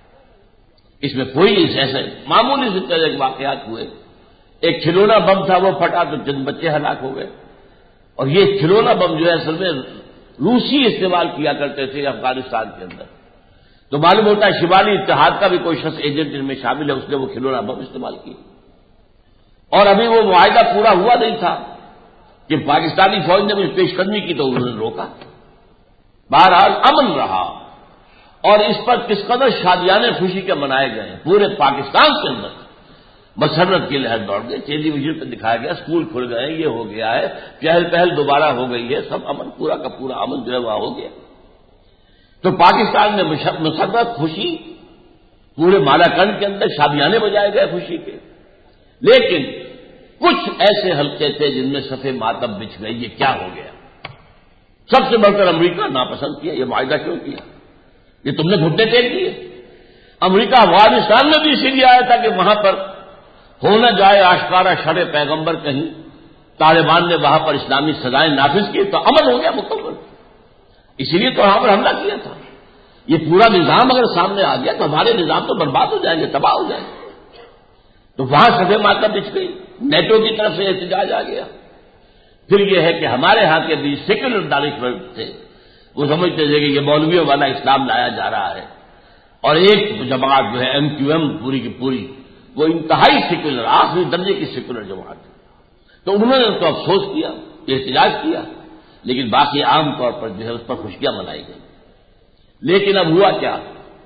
اس میں کوئی ایسے معمولی سے طرح کے واقعات ہوئے. ایک کھلونا بم تھا وہ پھٹا تو چند بچے ہلاک ہو گئے، اور یہ کھلونا بم جو ہے اصل میں روسی استعمال کیا کرتے تھے افغانستان کے اندر. تو معلوم ہوتا ہے شمالی اتحاد کا بھی کوئی شخص ایجنٹ ان میں شامل ہے، اس نے وہ کھلونا بم استعمال کیا. اور ابھی وہ معاہدہ پورا ہوا نہیں تھا کہ پاکستانی فوج نے کچھ پیش قدمی کی تو انہوں نے روکا. بہرحال امن رہا، اور اس پر کس قدر شادیانے خوشی کے منائے گئے پورے پاکستان کے اندر. مسرت کی لہر دوڑ گئی، ٹیلی ویژن پہ دکھایا گیا، اسکول کھل گئے، یہ ہو گیا ہے، چہل پہل دوبارہ ہو گئی ہے، سب امن پورا کا پورا امن جو ہے وہاں ہو گیا۔ تو پاکستان میں مسرت، خوشی، پورے مالاکنڈ کے اندر شادیانے بجائے گئے خوشی کے، لیکن کچھ ایسے حلقے تھے جن میں صفے ماتم بچھ گئی، یہ کیا ہو گیا؟ سب سے بڑھ کر امریکہ ناپسند کیا، یہ معاہدہ کیوں کیا؟ یہ تم نے گھٹنے ٹیک دیے۔ امریکہ افغانستان میں بھی اسی لیے آیا تھا کہ وہاں پر ہو نہ جائے آشکارا شر پیغمبر کہیں، طالبان نے وہاں پر اسلامی سزائیں نافذ کی تو امن ہو گیا مکمل، اسی لیے تو وہاں پر حملہ کیا تھا۔ یہ پورا نظام اگر سامنے آ گیا تو ہمارے نظام تو برباد ہو جائیں گے، تباہ ہو جائیں گے۔ تو وہاں صفے ماتم بچ گئی، نیٹو کی طرف سے احتجاج آ گیا۔ پھر یہ ہے کہ ہمارے ہاں کے بھی سیکولر دانشور تھے، وہ سمجھتے تھے کہ یہ مولویوں والا اسلام لایا جا رہا ہے، اور ایک جماعت جو ہے ایم کیو ایم پوری کی پوری وہ انتہائی سیکولر، آخری درجے کی سیکولر جماعت ہے، تو انہوں نے تو افسوس کیا، احتجاج کیا، لیکن باقی عام طور پر جو ہے اس پر خوشیاں منائی گئی۔ لیکن اب ہوا کیا؟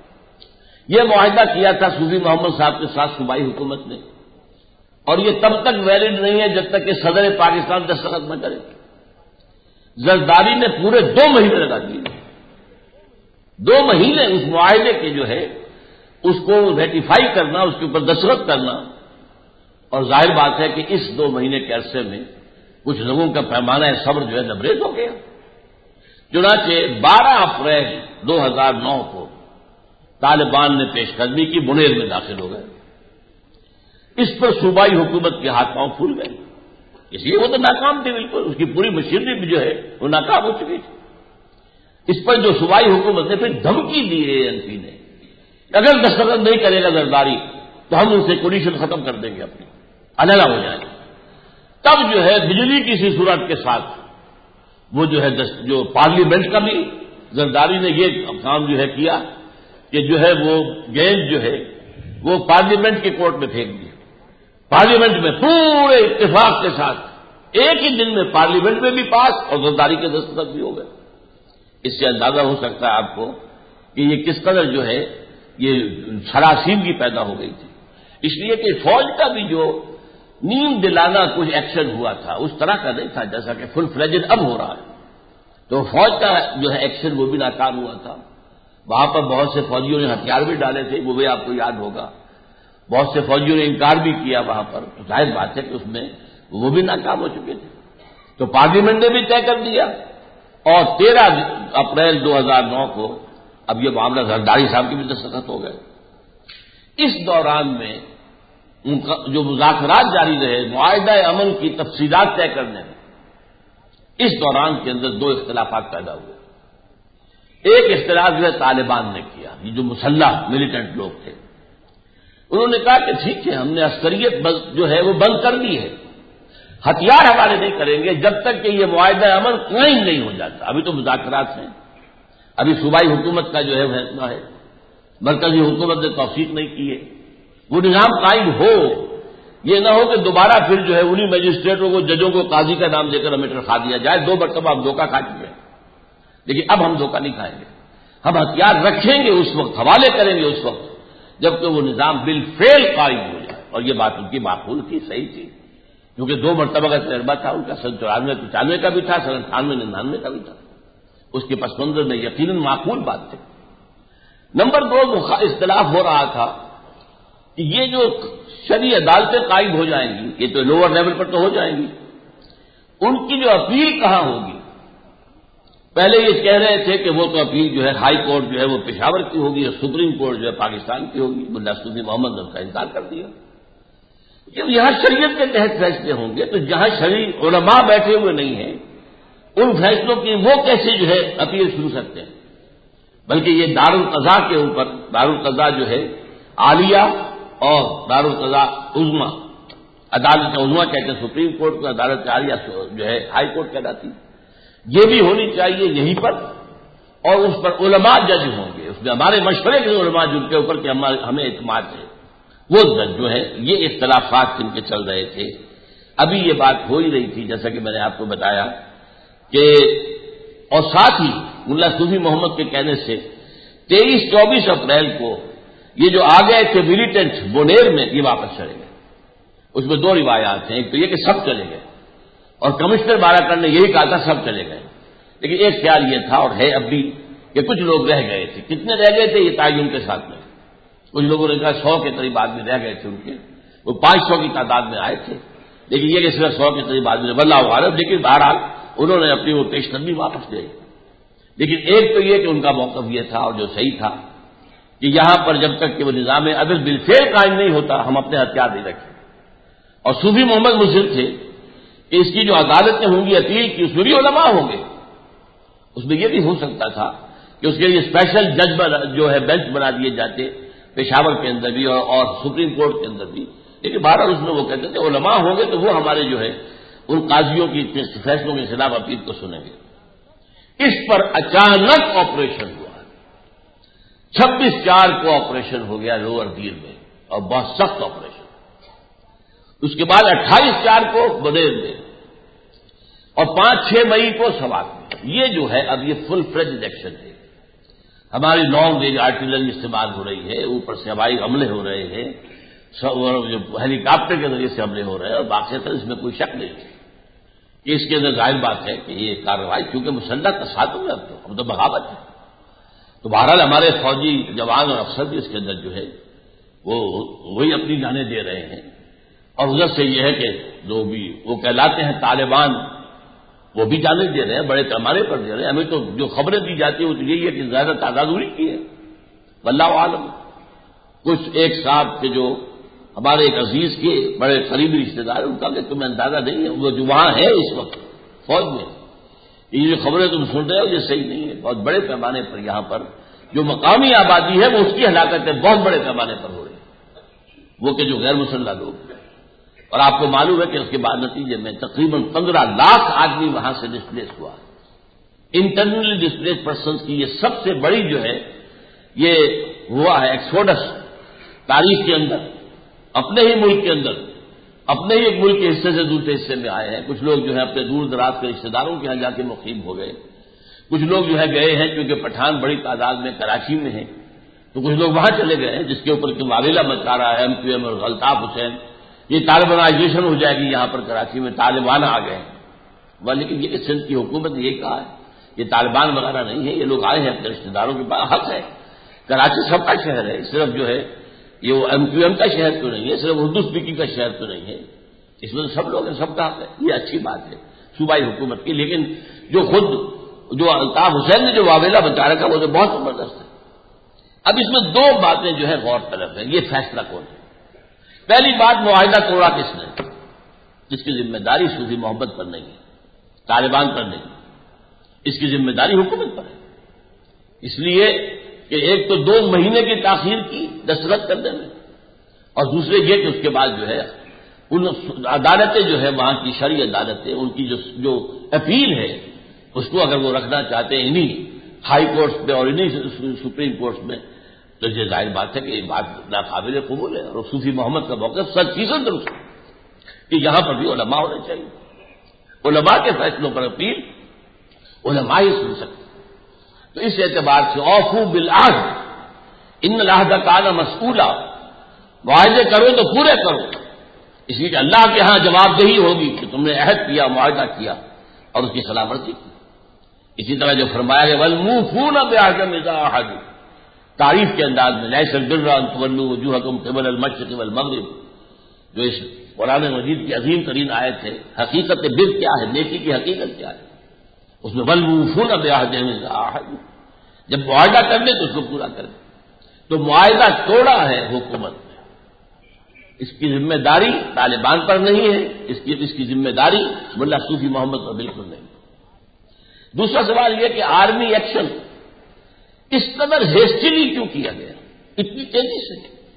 یہ معاہدہ کیا تھا صوفی محمد صاحب کے ساتھ صوبائی حکومت نے، اور یہ تب تک ویلڈ نہیں ہے جب تک کہ صدر پاکستان دستخط نہ کرے۔ زرداری نے پورے دو مہینے لگا دیے، دو مہینے اس معاہدے کے جو ہے اس کو ریٹیفائی کرنا، اس کے اوپر دستخط کرنا، اور ظاہر بات ہے کہ اس دو مہینے کے عرصے میں کچھ لوگوں کا پیمانہ صبر جو ہے لبریز ہو گیا۔ چنانچہ بارہ اپریل دو ہزار نو کو طالبان نے پیش قدمی کی، منیر میں داخل ہو گئے۔ اس پر صوبائی حکومت کے ہاتھ پاؤں پھول گئے، اس لیے وہ تو ناکام تھی بالکل، اس کی پوری مشینری بھی جو ہے وہ ناکام ہو چکی تھی۔ اس پر جو صوبائی حکومت نے پھر دھمکی دی ہے این پی نے، اگر دستخط نہیں کرے گا زرداری تو ہم ان سے کنڈیشن ختم کر دیں گے، اپنی علیحدہ ہو جائیں گے۔ تب جو ہے بجلی کی سی صورت کے ساتھ وہ جو ہے جو پارلیمنٹ کا بھی زرداری نے یہ کام جو ہے کیا کہ جو ہے وہ گیند جو ہے وہ پارلیمنٹ کے کورٹ میں پھینک دی، پارلیمنٹ میں پورے اتفاق کے ساتھ ایک ہی دن میں پارلیمنٹ میں بھی پاس اور زرداری کے دستخط بھی ہو گئے۔ اس سے اندازہ ہو سکتا ہے آپ کو کہ یہ کس قدر جو ہے یہ سراسیمگی پیدا ہو گئی تھی، اس لیے کہ فوج کا بھی جو نیم دلانا کچھ ایکشن ہوا تھا اس طرح کا نہیں تھا جیسا کہ فل فلیجڈ اب ہو رہا ہے، تو فوج کا جو ہے ایکشن وہ بھی ناکام ہوا تھا۔ وہاں پر بہت سے فوجیوں نے ہتھیار بھی ڈالے تھے، وہ بھی آپ کو یاد ہوگا، بہت سے فوجیوں نے انکار بھی کیا وہاں پر، تو ظاہر بات ہے کہ اس میں وہ بھی ناکام ہو چکے تھے۔ تو پارلیمنٹ نے بھی طے کر دیا، اور تیرہ اپریل دو ہزار نو کو اب یہ معاملہ زرداری صاحب کے بھی دستخط ہو گئے۔ اس دوران میں ان کا جو مذاکرات جاری رہے معاہدہ امن کی تفصیلات طے کرنے میں، اس دوران کے اندر دو اختلافات پیدا ہوئے۔ ایک اختلاف جو ہے طالبان نے کیا، یہ جو مسلح ملیٹنٹ لوگ تھے، انہوں نے کہا کہ ٹھیک ہے ہم نے عسکریت جو ہے وہ بند کر دی ہے، ہتھیار ہمارے نہیں کریں گے جب تک کہ یہ معاہدہ امن قائم نہیں ہو جاتا۔ ابھی تو مذاکرات ہیں، ابھی صوبائی حکومت کا جو ہے فیصلہ ہے، مرکزی حکومت نے توثیق نہیں کی ہے، وہ نظام قائم ہو، یہ نہ ہو کہ دوبارہ پھر جو ہے انہی مجسٹریٹوں کو، ججوں کو قاضی کا نام دے کر میٹر کھا دیا جائے۔ دو مرتبہ ہم دھوکہ کھا چکے ہیں، لیکن اب ہم دھوکہ نہیں کھائیں گے، ہم ہتھیار رکھیں گے اس وقت، حوالے کریں گے اس وقت جبکہ وہ نظام بالفعل قائم ہو جائے۔ اور یہ بات ان کی معقول تھی، صحیح تھی، کیونکہ دو مرتبہ کا تجربہ تھا ان کا، سن چورانوے پچانوے کا بھی تھا، سن اٹھانوے ننانوے کا بھی تھا، اس کے پس منظر میں یقیناً معقول بات تھی۔ نمبر دو، اختلاف ہو رہا تھا کہ یہ جو شرعی عدالتیں قائم ہو جائیں گی، یہ تو لوور لیول پر تو ہو جائیں گی، ان کی جو اپیل کہاں ہوگی؟ پہلے یہ کہہ رہے تھے کہ وہ تو اپیل جو ہے ہائی کورٹ جو ہے وہ پشاور کی ہوگی اور سپریم کورٹ جو ہے پاکستان کی ہوگی، ملا صوفی محمد نے اس کا انکار کر دیا۔ جب یہاں شریعت کے تحت فیصلے ہوں گے تو جہاں شرعی علماء بیٹھے ہوئے نہیں ہیں ان فیصلوں کی وہ کیسے جو ہے اپیل سن سکتے ہیں؟ بلکہ یہ دارالقضاء کے اوپر، دارالقضاء جو ہے عالیہ اور دارالقضاء عظمی، عدالت عظمی کہتے ہیں سپریم کورٹ کو، عدالت عالیہ جو ہے ہائی کورٹ کہلاتی، یہ بھی ہونی چاہیے یہیں پر، اور اس پر علماء جج ہوں گے، اس میں ہمارے مشورے کے علماء جن کے اوپر کہ ہمیں اعتماد ہے وہ جج جو ہے۔ یہ اختلافات جن کے چل رہے تھے، ابھی یہ بات ہو ہی رہی تھی جیسا کہ میں نے آپ کو بتایا کہ، اور ساتھ ہی ملا صوفی محمد کے کہنے سے تیئیس چوبیس اپریل کو یہ جو آ گئے تھے ملیٹنٹ بونیر میں، یہ واپس چلے گئے، اس میں دو روایات ہیں، ایک تو یہ کہ سب چلے گئے، اور کمشنر باراکر نے یہی کہا تھا سب چلے گئے، لیکن ایک خیال یہ تھا اور ہے اب بھی کہ کچھ لوگ رہ گئے تھے. کتنے رہ گئے تھے یہ تعین کے ساتھ میں، کچھ لوگوں نے کہا سو کے قریب آدمی رہ گئے تھے ان کے، وہ پانچ سو کی تعداد میں آئے تھے، لیکن یہ کہ صرف سو کے قریب آدمی واللہ عالم. لیکن بہرحال انہوں نے اپنی وہ پیش قدمی واپس لے. لیکن ایک تو یہ کہ ان کا موقف یہ تھا اور جو صحیح تھا کہ یہاں پر جب تک کہ وہ نظام عدل بالفعل قائم نہیں ہوتا ہم اپنے ہتھیار نہیں رکھیں. اور صوفی محمد مصر تھے کہ اس کی جو عدالتیں ہوں گی اپیل کی اس میں بھی علماء ہوں گے، اس میں یہ بھی ہو سکتا تھا کہ اس کے لیے اسپیشل جج جو ہے بینچ بنا دیے جاتے پشاور کے اندر بھی اور, اور سپریم کورٹ کے اندر بھی. لیکن بہرحال اس میں وہ کہتے تھے علماء ہوں گے تو وہ ہمارے جو ہے ان قاضیوں کی فیصلوں کے خلاف اپیل کو سنیں گے. اس پر اچانک آپریشن ہوا، چھبیس چار کو آپریشن ہو گیا لوور دیر میں، اور بہت سخت آپریشن. اس کے بعد اٹھائیس چار کو بدیر میں، اور پانچ چھ مئی کو سوات میں. یہ جو ہے اب یہ فل فلیجڈ ایکشن ہے. ہماری لانگ رینج آرٹلری استعمال ہو رہی ہے، اوپر سے ہوائی حملے ہو رہے ہیں، ہیلی کاپٹر کے ذریعے سے حملے ہو رہے ہیں، اور باقی اس میں کوئی شک نہیں ہے کہ اس کے اندر ظاہر بات ہے کہ یہ کارروائی کیونکہ مسلح تصادم ہے، اب تو اب تو بغاوت ہے. تو بہرحال ہمارے فوجی جوان اور افسر بھی اس کے اندر جو ہے وہ وہی اپنی جانیں دے رہے ہیں. اور ادھر سے یہ ہے کہ جو بھی وہ کہلاتے ہیں طالبان وہ بھی جانیں دے رہے ہیں، بڑے پیمانے پر دے رہے ہیں. ہمیں تو جو خبریں دی جاتی ہیں وہ تو یہی ہے کہ زیادہ تعداد ہوئی کی ہے، واللہ عالم. کچھ ایک صاحب کے جو ہمارے ایک عزیز کے بڑے قریبی رشتے دار ان کا کہ تمہیں اندازہ نہیں ہے، وہ جو وہاں ہے اس وقت فوج میں، یہ جو خبریں تم سن رہے ہو یہ صحیح نہیں ہے. بہت بڑے پیمانے پر یہاں پر جو مقامی آبادی ہے وہ اس کی ہلاکتیں بہت بڑے پیمانے پر ہو رہی ہیں، وہ کہ جو غیر مسلح لوگ ہیں. اور آپ کو معلوم ہے کہ اس کے بعد نتیجے میں تقریباً پندرہ لاکھ آدمی وہاں سے ڈسپلیس ہوا. انٹرنلی ڈسپلیس پرسنس کی یہ سب سے بڑی جو ہے یہ ہوا ہے ایکسوڈس تاریخ کے اندر. اپنے ہی ملک کے اندر اپنے ہی ایک ملک کے حصے سے دوسرے حصے میں آئے ہیں. کچھ لوگ جو ہے اپنے دور دراز کے رشتے داروں کے یہاں جا کے مقیم ہو گئے، کچھ لوگ جو ہے گئے ہیں کیونکہ پٹھان بڑی تعداد میں کراچی میں ہیں تو کچھ لوگ وہاں چلے گئے ہیں، جس کے اوپر کہ معاملہ مچا رہا ہے ایم کیو ایم اور الطاف حسین. یہ طالبانائزیشن ہو جائے گی یہاں پر کراچی میں، طالبان آ گئے ہیں. لیکن یہ کہ سندھ کی حکومت نے یہ کہا ہے یہ طالبان وغیرہ نہیں ہے، یہ لوگ آئے ہیں اپنے رشتے داروں کے پاس. حق ہے، کراچی سب کا شہر ہے، صرف جو ہے یہ وہ ایم کیو ایم کا شہر تو نہیں ہے، صرف اردو اسپیکنگ کا شہر تو نہیں ہے، اس میں سب لوگ ہیں، سب کا حق ہے. یہ اچھی بات ہے صوبائی حکومت کی. لیکن جو خود جو الطاف حسین نے جو واویلا بتا رکھا وہ تو بہت زبردست ہے. اب اس میں دو باتیں جو ہے غور طلب ہے، یہ فیصلہ کون ہے. پہلی بات معاہدہ توڑا کس نے، جس کی ذمہ داری صوفی محمد پر نہیں ہے، طالبان پر نہیں، اس کی ذمہ داری حکومت پر ہے. اس لیے کہ ایک تو دو مہینے کی تاخیر کی دستخط کرنے میں، اور دوسرے یہ کہ اس کے بعد جو ہے ان عدالتیں جو ہے وہاں کی شرعی عدالتیں ان کی جو جو اپیل ہے اس کو اگر وہ رکھنا چاہتے ہیں انہی ہائی کورٹس میں اور انہی سپریم کورٹس میں تو یہ ظاہر بات ہے کہ یہ بات ناقابل قبول ہے. اور صوفی محمد کا موقف سچ فیصد درست ہے کہ یہاں پر بھی علماء ہونے چاہیے. علماء کے فیصلوں پر اپیل علماء ہی سن سکتے. تو اس اعتبار سے اوفو بالعہد ان العہد کان مسئولا، معاہدے کرو تو پورے کرو، اس لیے کہ اللہ کے ہاں جواب دہی ہوگی کہ تم نے عہد کیا، معاہدہ کیا اور اس کی خلاف ورزی کی. اسی طرح جو فرمایا گیا والموفون بعہدہم اذا عاہدوا، تعریف کے انداز میں لیس البر ان تولوا وجوہکم قبل المشرق والمغرب، جو اس قرآن مجید کی عظیم ترین آیت ہے. حقیقت بر کیا ہے، نیکی کی حقیقت کیا ہے، اس میں والموفون بعہدہم اذا عاہدوا، جب معاہدہ کر لیں تو اس کو پورا کر لیں. تو معاہدہ توڑا ہے حکومت نے، اس کی ذمہ داری طالبان پر نہیں ہے، اس کی اس کی ذمہ داری ملا صوفی محمد پر بالکل نہیں. دوسرا سوال یہ کہ آرمی ایکشن اس قدر ہیسٹیلی کیوں کیا گیا، اتنی تیزی سے،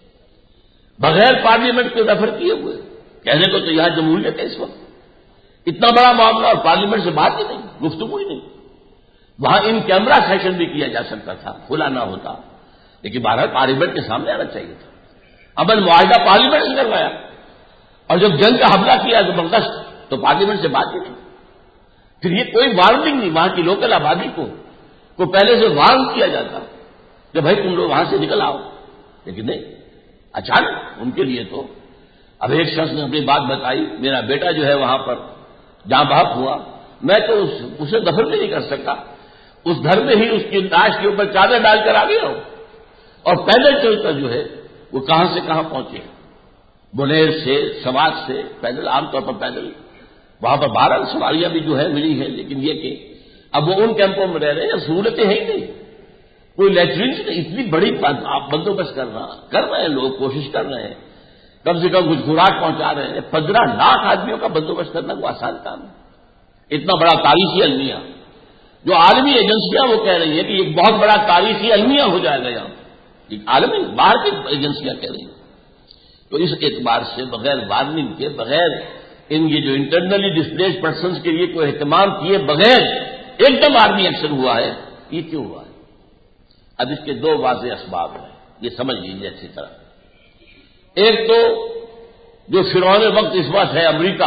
بغیر پارلیمنٹ کو ریفر کیے ہوئے. کہنے کو تو یہاں جمہوریت ہے اس وقت، اتنا بڑا معاملہ اور پارلیمنٹ سے بات ہی نہیں، گفتگو ہی نہیں. وہاں ان کیمرہ سیشن بھی کیا جا سکتا تھا، کھلا نہ ہوتا، لیکن بہرحال پارلیمنٹ کے سامنے آنا چاہیے تھا. عمل معاہدہ پارلیمنٹ سے کروایا، اور جب جنگ کا حملہ کیا زبردست تو پارلیمنٹ سے بات ہی نہیں. پھر یہ کوئی وارننگ نہیں، وہاں کی لوکل آبادی کو کو پہلے سے وارن کیا جاتا کہ بھائی تم لوگ وہاں سے نکل آؤ. لیکن نہیں، اچانک ان کے لیے تو اب ایک شخص نے اپنی بات بتائی، میرا بیٹا جو ہے وہاں پر جہاں بحق ہوا، میں تو اس اسے دفن بھی نہیں کر سکا، اس گھر میں ہی اس کی لاش کے اوپر چادر ڈال کر آ گیا ہوں، اور پیدل چل کر جو ہے وہ کہاں سے کہاں پہنچے، بنیر سے، سوات سے پیدل، عام طور پر پیدل، وہاں پر بارہ سواریاں بھی جو ہے ملی ہے، لیکن یہ کہ اب وہ ان کیمپوں میں رہ رہے ہیں، سہولتیں ہیں ہی نہیں، کوئی لیٹرین نہیں، اتنی بڑی بندوبست کرنا کر رہے ہیں لوگ، کوشش کر رہے ہیں، کم سے کم کچھ خوراک پہنچا رہے ہیں، پندرہ لاکھ آدمیوں کا بندوبست کرنا کوئی آسان کام ہے، اتنا بڑا تاریخی المیہ، جو عالمی ایجنسیاں وہ کہہ رہی ہیں کہ ایک بہت بڑا تاریخی المیہ ہو جائے گا یہاں، ایک عالمی باہر کی ایجنسیاں کہہ رہی ہیں، تو اس اعتبار سے بغیر وارننگ کے، بغیر ان یہ جو انٹرنلی ڈسپلیسڈ پرسنز کے لیے کوئی اہتمام کیے بغیر ایک دم آرمی ایکشن ہوا ہے، یہ کیوں ہوا ہے؟ اب اس کے دو واضح اسباب ہیں، یہ سمجھ لیجیے اچھی طرح۔ ایک تو جو فرعون وقت اس وقت ہے امریکہ،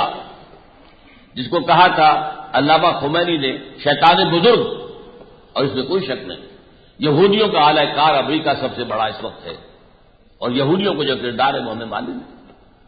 جس کو کہا تھا علامہ خمینی نے شیطان بزرگ، اور اس میں کوئی شک نہیں، یہودیوں کا اعلی کار امریکہ سب سے بڑا اس وقت ہے، اور یہودیوں کو جو کردار ہے وہ ہمیں معلوم ہے۔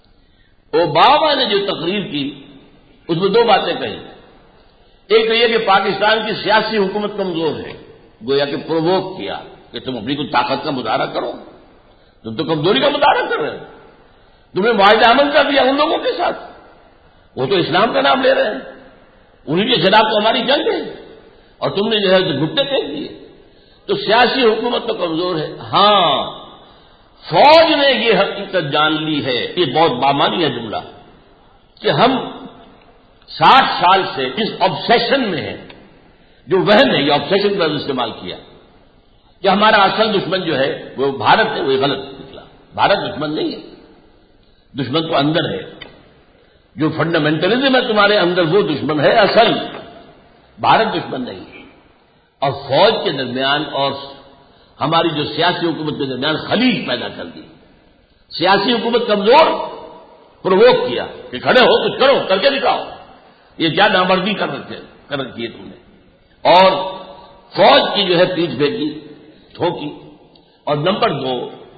اوباما نے جو تقریر کی اس میں دو باتیں کہی، ایک تو یہ کہ پاکستان کی سیاسی حکومت کمزور ہے، گویا کہ پرووک کیا کہ تم اپنی کوئی طاقت کا مظاہرہ کرو، تم تو کمزوری کا مظاہرہ کر رہے ہو، تمہیں معاہدہ امن کر دیا ان لوگوں کے ساتھ، وہ تو اسلام کا نام لے رہے ہیں، انہیں کے خلاف تو ہماری جنگ ہے، اور تم نے جو ہے گھٹنے پھینک دیے، تو سیاسی حکومت تو کمزور ہے۔ ہاں، فوج نے یہ حقیقت جان لی ہے، یہ بہت بامانی ہے جملہ، کہ ہم ساٹھ سال سے اس آبسیشن میں ہیں، جو وہم ہے، یہ آبسیشن کا استعمال کیا کہ ہمارا اصل دشمن جو ہے وہ بھارت ہے، وہ غلط نکلا، بھارت دشمن نہیں ہے، دشمن تو اندر ہے، جو فنڈامنٹلزم ہے تمہارے اندر وہ دشمن ہے اصل، بھارت دشمن نہیں ہے۔ اور فوج کے درمیان اور ہماری جو سیاسی حکومت کے درمیان خلیج پیدا کر دی، سیاسی حکومت کمزور، پرووک کیا کہ کھڑے ہو کچھ کرو، کر کے دکھاؤ، یہ کیا نامردی کر رکھے کر رکھی ہے تم نے، اور فوج کی جو ہے پیٹ پھینکی، ٹھوکی۔ اور نمبر دو،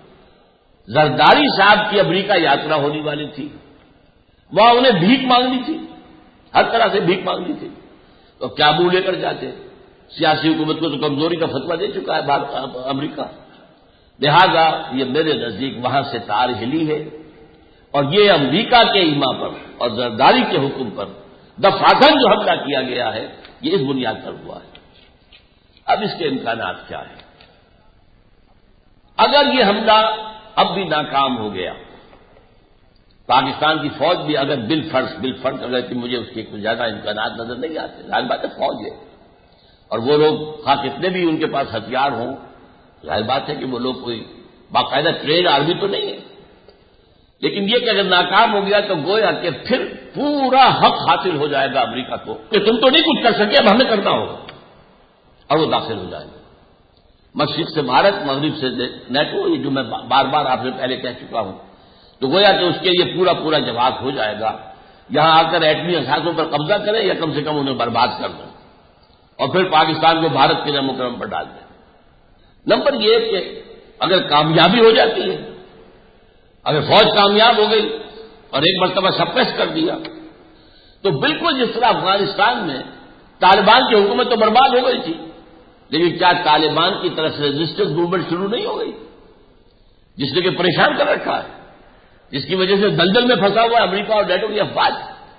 زرداری صاحب کی امریکہ یاترا ہونے والی تھی، وہاں انہیں بھیک مانگنی تھی، ہر طرح سے بھیک مانگنی تھی، تو کیا منہ لے کر جاتے؟ سیاسی حکومت کو تو کمزوری کا فتویٰ دے چکا ہے امریکہ، لہذا یہ میرے نزدیک وہاں سے تار ہلی ہے، اور یہ امریکہ کے ایما پر اور زرداری کے حکم پر دفعتاً جو حملہ کیا گیا ہے، یہ اس بنیاد پر ہوا ہے۔ اب اس کے امکانات کیا ہیں؟ اگر یہ حملہ اب بھی ناکام ہو گیا، پاکستان کی فوج بھی اگر بالفرض بالفرض اگر کہ مجھے اس کے کچھ زیادہ امکانات نظر نہیں آتے، ظاہر بات ہے فوج ہے، اور وہ لوگ خواہ کتنے بھی ان کے پاس ہتھیار ہوں، ظاہر بات ہے کہ وہ لوگ کوئی باقاعدہ ٹرینڈ آرمی تو نہیں ہے، لیکن یہ کہ اگر ناکام ہو گیا تو گویا کہ پھر پورا حق حاصل ہو جائے گا امریکہ کو کہ تم تو نہیں کچھ کر سکے، اب ہمیں کرنا ہوگا، اور وہ داخل ہو جائے گا، مشرق سے بھارت، مغرب سے نیٹو، یہ جو میں بار بار آپ سے پہلے کہہ چکا ہوں، تو گویا کہ اس کے یہ پورا پورا جواب ہو جائے گا، یہاں آ کر ایٹمی اثاثوں پر قبضہ کریں یا کم سے کم انہیں برباد کر دیں، اور پھر پاکستان کو بھارت کے نام مکرم پر ڈال دیں۔ نمبر یہ کہ اگر کامیابی ہو جاتی ہے، اگر فوج کامیاب ہو گئی اور ایک مرتبہ سپریس کر دیا، تو بالکل جس طرح افغانستان میں طالبان کی حکومت تو برباد ہو گئی تھی، لیکن کیا طالبان کی طرف سے ریزسٹنس موومنٹ شروع نہیں ہو گئی، جس نے کہ پریشان کر رکھا ہے، جس کی وجہ سے دلدل میں پھنسا ہوا ہے امریکہ اور نیٹو کی افواج؟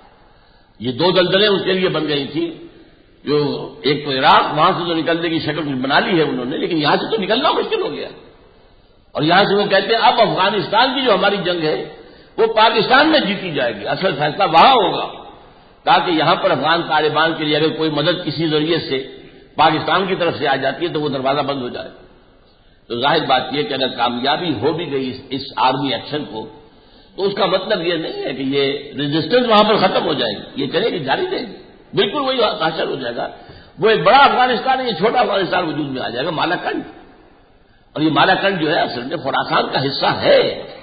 یہ دو دلدلیں اس کے لیے بن گئی تھی، جو ایک تو عراق، وہاں سے تو نکلنے کی شکل کچھ بنا لی ہے انہوں نے، لیکن یہاں سے تو نکلنا مشکل ہو گیا، اور یہاں سے وہ کہتے ہیں اب افغانستان کی جو ہماری جنگ ہے وہ پاکستان میں جیتی جائے گی، اصل فیصلہ وہاں ہوگا، تاکہ یہاں پر افغان طالبان کے لیے اگر کوئی مدد کسی ذریعے سے پاکستان کی طرف سے آ جاتی ہے تو وہ دروازہ بند ہو جائے۔ تو ظاہر بات یہ کہ اگر کامیابی ہو بھی گئی اس, اس آرمی ایکشن کو، تو اس کا مطلب یہ نہیں ہے کہ یہ ریزسٹنس وہاں پر ختم ہو جائے گی، یہ چلے گی، جاری رہے گی، بالکل وہی حاصل ہو جائے گا، وہ ایک بڑا افغانستان ہے، یہ چھوٹا افغانستان وجود میں آ جائے گا، مالا کنڈ، اور یہ مالا کنڈ جو ہے اصل میں خراسان کا حصہ ہے۔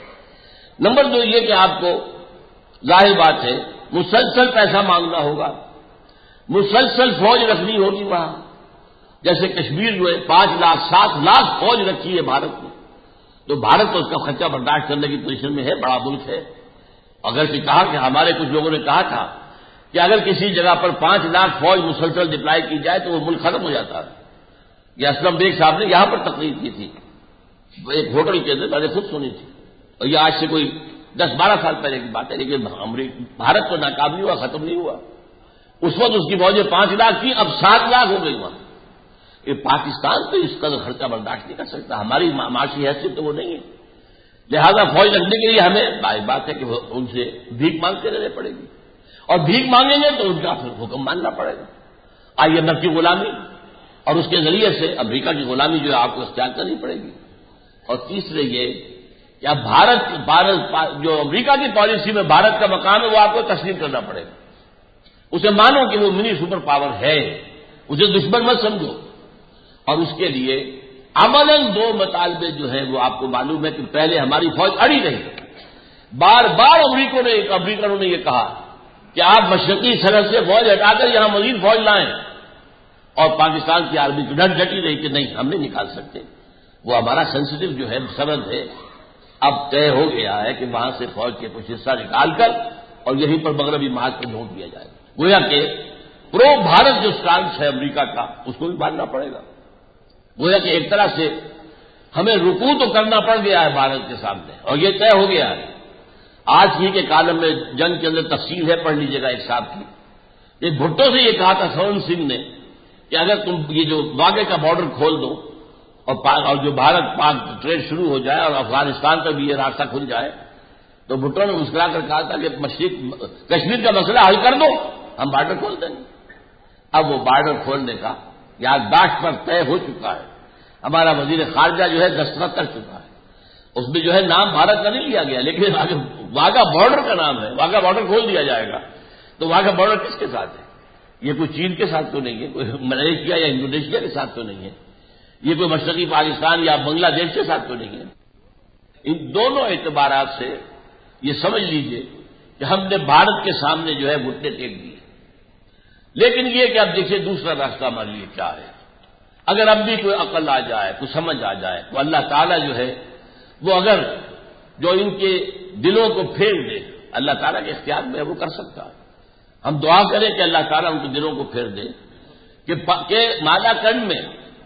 نمبر دو یہ کہ آپ کو ظاہر بات ہے مسلسل پیسہ مانگنا ہوگا، مسلسل فوج رکھنی ہوگی وہاں، جیسے کشمیر جو ہے پانچ لاکھ سات لاکھ فوج رکھی ہے بھارت نے، تو بھارت تو اس کا خرچہ برداشت کرنے کی پوزیشن میں ہے، بڑا ملک ہے، اگرچہ کہا کہ ہمارے کچھ لوگوں نے کہا تھا کہ اگر کسی جگہ پر پانچ لاکھ فوج مسلسل ڈپلائی کی جائے تو وہ ملک ختم ہو جاتا ہے. یہ اسلم بیگ صاحب نے یہاں پر تقریر کی تھی ایک ہوٹل کے اندر، میں نے خود سنی تھی، اور یہ آج سے کوئی دس بارہ سال پہلے کی بات ہے. لیکن بھارت تو ناکام نہیں ہوا، ختم نہیں ہوا. اس وقت اس کی فوجیں پانچ لاکھ تھی، اب سات لاکھ ہو گئی وہاں. یہ پاکستان تو اس قدر خرچہ برداشت نہیں کر سکتا، ہماری معاشی حیثیت تو وہ نہیں ہے. لہذا فوج رکھنے کے لیے ہمیں بائی بات ہے کہ ان سے بھیک مانگتے رہنے پڑے گی، اور بھیک مانگیں گے تو ان کا پھر حکم ماننا پڑے گا. آئی ایم ایف کی غلامی اور اس کے ذریعے سے امریکہ کی غلامی جو ہے آپ کو اختیار کرنی پڑے گی. اور تیسرے یہ کہ اب بھارت بھارت جو امریکہ کی پالیسی میں بھارت کا مقام ہے وہ آپ کو تسلیم کرنا پڑے گا. اسے مانو کہ وہ منی سپر پاور ہے، اسے دشمن مت سمجھو. اور اس کے لیے عملاً دو مطالبے جو ہیں وہ آپ کو معلوم ہے کہ پہلے ہماری فوج اڑی رہی. بار بار امریکوں نے امریکنوں نے یہ کہا کہ آپ مشرقی سرحد سے فوج ہٹا کر یہاں مزید فوج لائیں، اور پاکستان کی آرمی کی ڈٹ ڈٹی رہی کہ نہیں ہم نہیں نکال سکتے، وہ ہمارا سینسٹیو جو ہے سرحد ہے. اب طے ہو گیا ہے کہ وہاں سے فوج کے کچھ حصہ نکال کر اور یہیں پر مغربی محاذ پر جھونک دیا جائے. گویا کہ پرو بھارت جو سٹانس ہے امریکہ کا اس کو بھی ماننا پڑے گا. گویا کہ ایک طرح سے ہمیں رکوع تو کرنا پڑ گیا ہے بھارت کے سامنے، اور یہ طے ہو گیا ہے. آج ہی کے کالم میں جنگ کے اندر تفصیل ہے، پڑھ لیجیے گا ایک صاحب کی. ایک بھٹو سے یہ کہا تھا سورن سنگھ نے کہ اگر تم یہ جو واگے کا بارڈر کھول دو اور اور جو بھارت پاک ٹریڈ شروع ہو جائے اور افغانستان پر بھی یہ راستہ کھل جائے، تو بھٹو نے مسکرا کر کہا تھا کہ مشرق کشمیر کا مسئلہ حل کر دو ہم بارڈر کھول دیں گے. اب وہ بارڈر کھولنے کا یادداشت پر طے ہو چکا ہے. ہمارا وزیر خارجہ جو ہے دستخط کر چکا ہے. اس میں جو ہے نام بھارت کا نہیں لیا گیا، لیکن واگا بارڈر کا نام ہے. واگا بارڈر کھول دیا جائے گا تو واگا بارڈر کس کے ساتھ ہے؟ یہ کوئی چین کے ساتھ تو نہیں ہے، کوئی ملیشیا یا انڈونیشیا کے ساتھ تو نہیں ہے، یہ کوئی مشرقی پاکستان یا بنگلہ دیش کے ساتھ تو نہیں ہے. ان دونوں اعتبارات سے یہ سمجھ لیجئے کہ ہم نے بھارت کے سامنے جو ہے گھٹنے ٹیک دیے. لیکن یہ کہ اب دیکھیے دوسرا راستہ ہمارے لیے کیا ہے. اگر اب بھی کوئی عقل آ جائے، کوئی سمجھ آ جائے تو اللہ تعالیٰ جو ہے وہ اگر جو ان کے دلوں کو پھیر دے، اللہ تعالیٰ کے اختیار میں وہ کر سکتا ہے. ہم دعا کریں کہ اللہ تعالیٰ ان کے دلوں کو پھیر دے کہ مالا کنڈ میں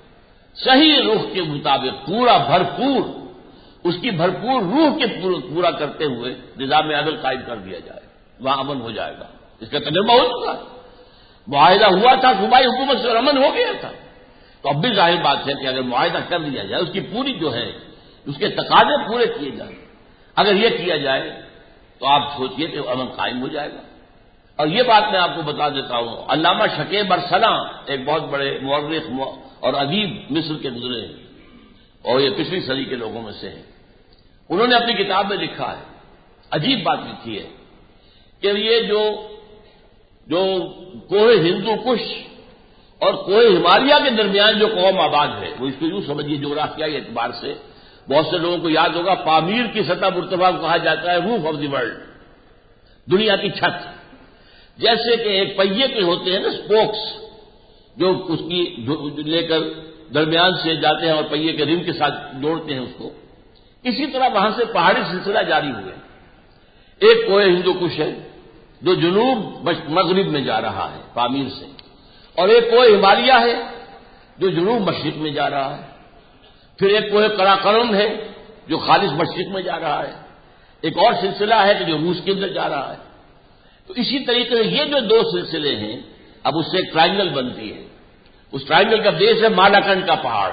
صحیح روح کے مطابق پورا بھرپور اس کی بھرپور روح کے پورا کرتے ہوئے نظام عدل قائم کر دیا جائے، وہاں امن ہو جائے گا. اس کا تجربہ ہو چکا، معاہدہ ہوا تھا، صوبائی حکومت سے امن ہو گیا تھا. تو اب بھی ظاہر بات ہے کہ اگر معاہدہ کر دیا جائے، اس کی پوری جو ہے اس کے تقاضے پورے کیے جائیں، اگر یہ کیا جائے تو آپ سوچئے کہ امن قائم ہو جائے گا. اور یہ بات میں آپ کو بتا دیتا ہوں، علامہ شکیب ارسلان ایک بہت بڑے مورخ اور ادیب مصر کے گزرے ہیں، اور یہ پچھلی صدی کے لوگوں میں سے ہیں. انہوں نے اپنی کتاب میں لکھا ہے، عجیب بات لکھی ہے کہ یہ جو جو کوہ ہندو کش اور کوہ ہمالیہ کے درمیان جو قوم آباد ہے، وہ اس کو یوں سمجھیے جغرافیائی اعتبار سے بہت سے لوگوں کو یاد ہوگا پامیر کی سطح مرتفع کو کہا جاتا ہے روف آف دی ورلڈ، دنیا کی چھت. جیسے کہ ایک پہیے کے ہوتے ہیں نا سپوکس جو اس کی لے کر درمیان سے جاتے ہیں اور پہیے کے رم کے ساتھ جوڑتے ہیں اس کو، اسی طرح وہاں سے پہاڑی سلسلہ جاری ہوئے. ایک کوہ ہندو کش ہے جو جنوب مغرب میں جا رہا ہے پامیر سے، اور ایک کوہ ہمالیہ ہے جو جنوب مشرق میں جا رہا ہے. پھر ایک کوہ قراقرم ہے جو خالص مشرق میں جا رہا ہے. ایک اور سلسلہ ہے کہ جو روس کے اندر جا رہا ہے. تو اسی طریقے سے یہ جو دو سلسلے ہیں، اب اس سے ایک ٹرائنگل بنتی ہے. اس ٹرائنگل کا بیس ہے مالاکنڈ کا پہاڑ.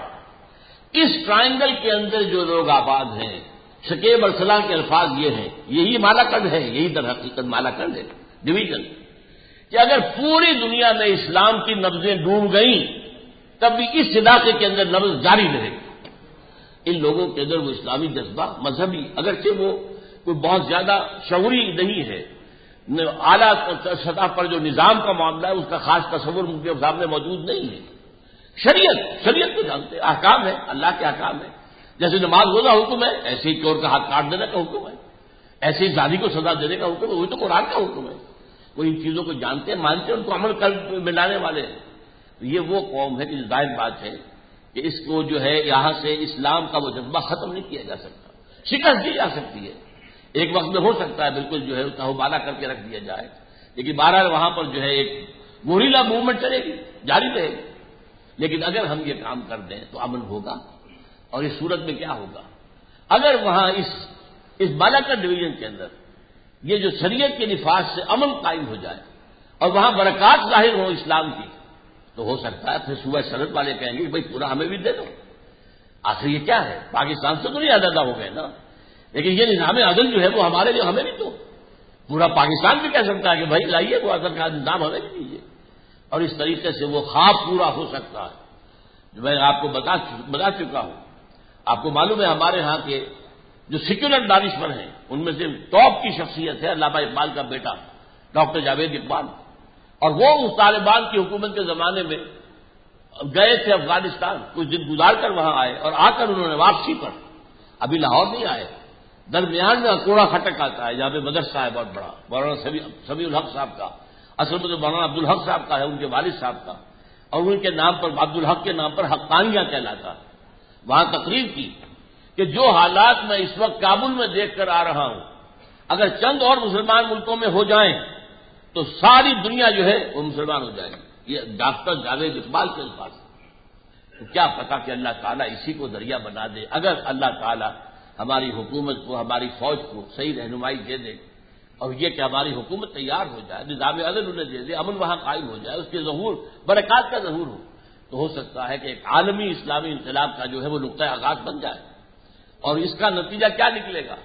اس ٹرائنگل کے اندر جو لوگ آباد ہیں، شکیب ارسلان کے الفاظ یہ ہیں، یہی مالاکنڈ ہے، یہی در حقیقت مالاکنڈ ہے ڈویژن، کہ اگر پوری دنیا میں اسلام کی نبضیں ڈوب گئیں تب بھی اس علاقے کے اندر نبض جاری رہے گی. ان لوگوں کے اندر وہ اسلامی جذبہ مذہبی، اگرچہ وہ کوئی بہت زیادہ شعوری نہیں ہے، اعلیٰ سطح پر جو نظام کا معاملہ ہے اس کا خاص تصور ان کے سامنے موجود نہیں ہے. شریعت شریعت کو جانتے ہیں، احکام ہے، اللہ کے احکام ہے. جیسے نماز روزہ حکم ہے، ایسے ہی چور کا ہاتھ کاٹ دینے کا حکم ہے، ایسے ہی زانی کو سزا دینے کا حکم ہے، وہی تو قرآن کا حکم ہے. وہ ان چیزوں کو جانتے ہیں، مانتے ہیں، ان کو عمل کر ملانے والے ہیں. یہ وہ قوم ہے کہ ظاہر بات ہے کہ اس کو جو ہے یہاں سے اسلام کا وہ جذبہ ختم نہیں کیا جا سکتا. شکست دی جا سکتی ہے، ایک وقت میں ہو سکتا ہے بالکل جو ہے اس کا حوالہ کر کے رکھ دیا جائے، لیکن بہرحال وہاں پر جو ہے ایک گوریلا موومنٹ چلے گی، جاری رہے گی۔ لیکن اگر ہم یہ کام کر دیں تو امن ہوگا۔ اور اس صورت میں کیا ہوگا؟ اگر وہاں اس اس بالاکٹ ڈویژن کے اندر یہ جو شریعت کے نفاذ سے امن قائم ہو جائے اور وہاں برکات ظاہر ہو اسلام کی، تو ہو سکتا ہے پھر صوبہ سرحد والے کہیں گے کہ بھائی پورا ہمیں بھی دے دو۔ آخر یہ کیا ہے؟ پاکستان سے تو نہیں علیحدہ ہو گئے نا، لیکن یہ نظام عدل جو ہے وہ ہمارے لیے ہمیں بھی تو پورا پاکستان بھی کہہ سکتا ہے کہ بھائی لائیے وہ عدل کا نظام ہمیں بھی دیجیے، اور اس طریقے سے وہ خواب پورا ہو سکتا ہے جو میں آپ کو بتا بتا چکا ہوں۔ آپ کو معلوم ہے ہمارے ہاں کے جو سیکولر دانشور ہیں ان میں سے ٹاپ کی شخصیت ہے علامہ اقبال کا بیٹا ڈاکٹر جاوید اقبال، اور وہ اس طالبان کی حکومت کے زمانے میں گئے تھے افغانستان، کچھ دن گزار کر وہاں آئے، اور آ کر انہوں نے واپسی پر ابھی لاہور نہیں آئے، درمیان میں اکوڑا خٹک آتا ہے جہاں پہ مدرسہ ہے بہت بڑا مولانا سمیع الحق صاحب کا، اصل میں تو مولانا عبدالحق صاحب کا ہے، ان کے والد صاحب کا، اور ان کے نام پر عبدالحق کے نام پر حقانیہ کہلاتا ہے۔ وہاں تقریر کی کہ جو حالات میں اس وقت کابل میں دیکھ کر آ رہا ہوں اگر چند اور مسلمان ملکوں میں ہو جائیں تو ساری دنیا جو ہے وہ مسلمان ہو جائے گی۔ یہ ڈاکٹر جاوید اقبال کے الفاظ تو کیا پتا کہ اللہ تعالیٰ اسی کو ذریعہ بنا دے، اگر اللہ تعالیٰ ہماری حکومت کو ہماری فوج کو صحیح رہنمائی دے دے، اور یہ کہ ہماری حکومت تیار ہو جائے، نظام عدل انہیں دے دے، امن وہاں قائم ہو جائے، اس کے ظہور برکات کا ظہور ہو، تو ہو سکتا ہے کہ ایک عالمی اسلامی انقلاب کا جو ہے وہ نقطۂ آغاز بن جائے۔ اور اس کا نتیجہ کیا نکلے گا؟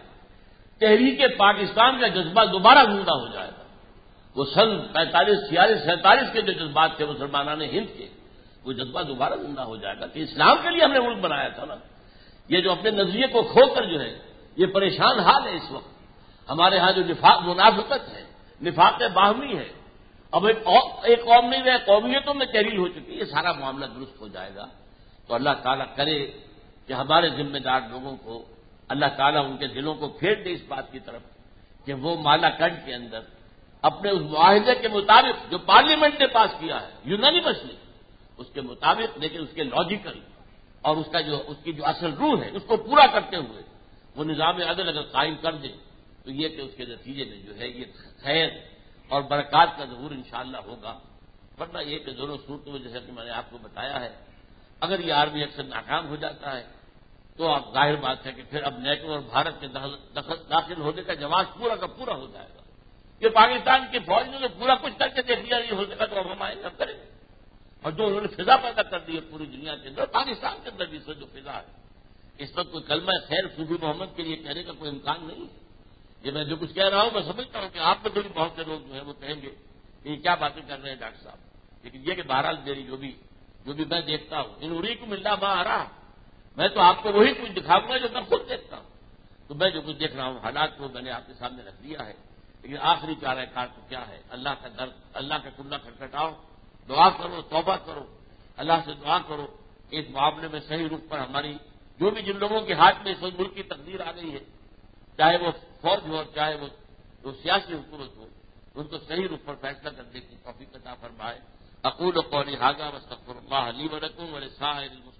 تحریک پاکستان کا جذبہ دوبارہ زندہ ہو جائے گا۔ وہ سن پینتالیس چھیالیس سینتالیس کے جو جذبات تھے مسلمانان ہند کے، وہ جذبہ دوبارہ زندہ ہو جائے گا کہ اسلام کے لیے ہم نے ملک بنایا تھا نا۔ یہ جو اپنے نظریے کو کھو کر جو ہے یہ پریشان حال ہے اس وقت ہمارے ہاں، جو نفاق منافقت ہے، نفاق باہمی ہے، اب ایک ایک قوم نہیں رہے، قومیتوں میں تحریل ہو چکی ہے، یہ سارا معاملہ درست ہو جائے گا۔ تو اللہ تعالیٰ کرے کہ ہمارے ذمہ دار لوگوں کو اللہ تعالیٰ ان کے دلوں کو پھیر دے اس بات کی طرف کہ وہ مالا کنڈ کے اندر اپنے اس معاہدے کے مطابق جو پارلیمنٹ نے پاس کیا ہے یونانیمسلی، اس کے مطابق، لیکن اس کے لاجیکل اور اس کا جو اس کی جو اصل روح ہے اس کو پورا کرتے ہوئے وہ نظام عدل اگر قائم کر دے تو یہ کہ اس کے نتیجے میں جو ہے یہ خیر اور برکات کا ظہور انشاءاللہ ہوگا۔ ورنہ یہ کہ دونوں صورتوں میں جیسا کہ میں نے آپ کو بتایا ہے، اگر یہ آرمی اکثر ناکام ہو جاتا ہے تو اب ظاہر بات ہے کہ پھر اب نیٹو اور بھارت کے داخل ہونے کا جواز پورا کا پورا ہو جائے گا کہ پاکستان کی فوج نے تو پورا کچھ کر کے دیکھ لیا نہیں ہو سکا تو اب ہم آئیں گے، ہم کریں گے۔ اور جو انہوں نے فضا پیدا کر دی ہے پوری دنیا کے اندر، پاکستان کے اندر بھی اس وقت جو فضا ہے، اس وقت کوئی کلمہ خیر صوفی محمد کے لیے کہنے کا کوئی امکان نہیں ہے۔ یہ میں جو کچھ کہہ رہا ہوں میں سمجھتا ہوں کہ آپ میں بھی بہت سے لوگ جو ہے وہ کہیں گے کہ یہ کیا باتیں کر رہے ہیں ڈاکٹر صاحب، لیکن یہ کہ بہرحال میری جو بھی جو بھی میں دیکھتا ہوں ان عری کو ملنا ماں آ رہا، میں تو آپ کو وہی کچھ دکھاؤں گا جو میں خود دیکھتا ہوں۔ تو میں جو کچھ دیکھ رہا ہوں حالات کو میں نے آپ کے سامنے رکھ دیا ہے، لیکن آخری چارہ کار تو کیا ہے؟ اللہ کا درد، اللہ کا کنڈا کھٹکھٹاؤ، دعا کرو، توبہ کرو، اللہ سے دعا کرو کہ اس معاملے میں صحیح رخ پر ہماری جو بھی جن لوگوں کے ہاتھ میں اس ملک کی تقدیر آ گئی ہے، چاہے وہ فوج ہو اور چاہے وہ وہ سیاسی حکومت ہو، ان کو صحیح رخ پر فیصلہ کرنے کی توفیق عطا فرمائے۔ اقول قولی ھذا واستغفر اللہ لی ولکم ولسائر المسلمین۔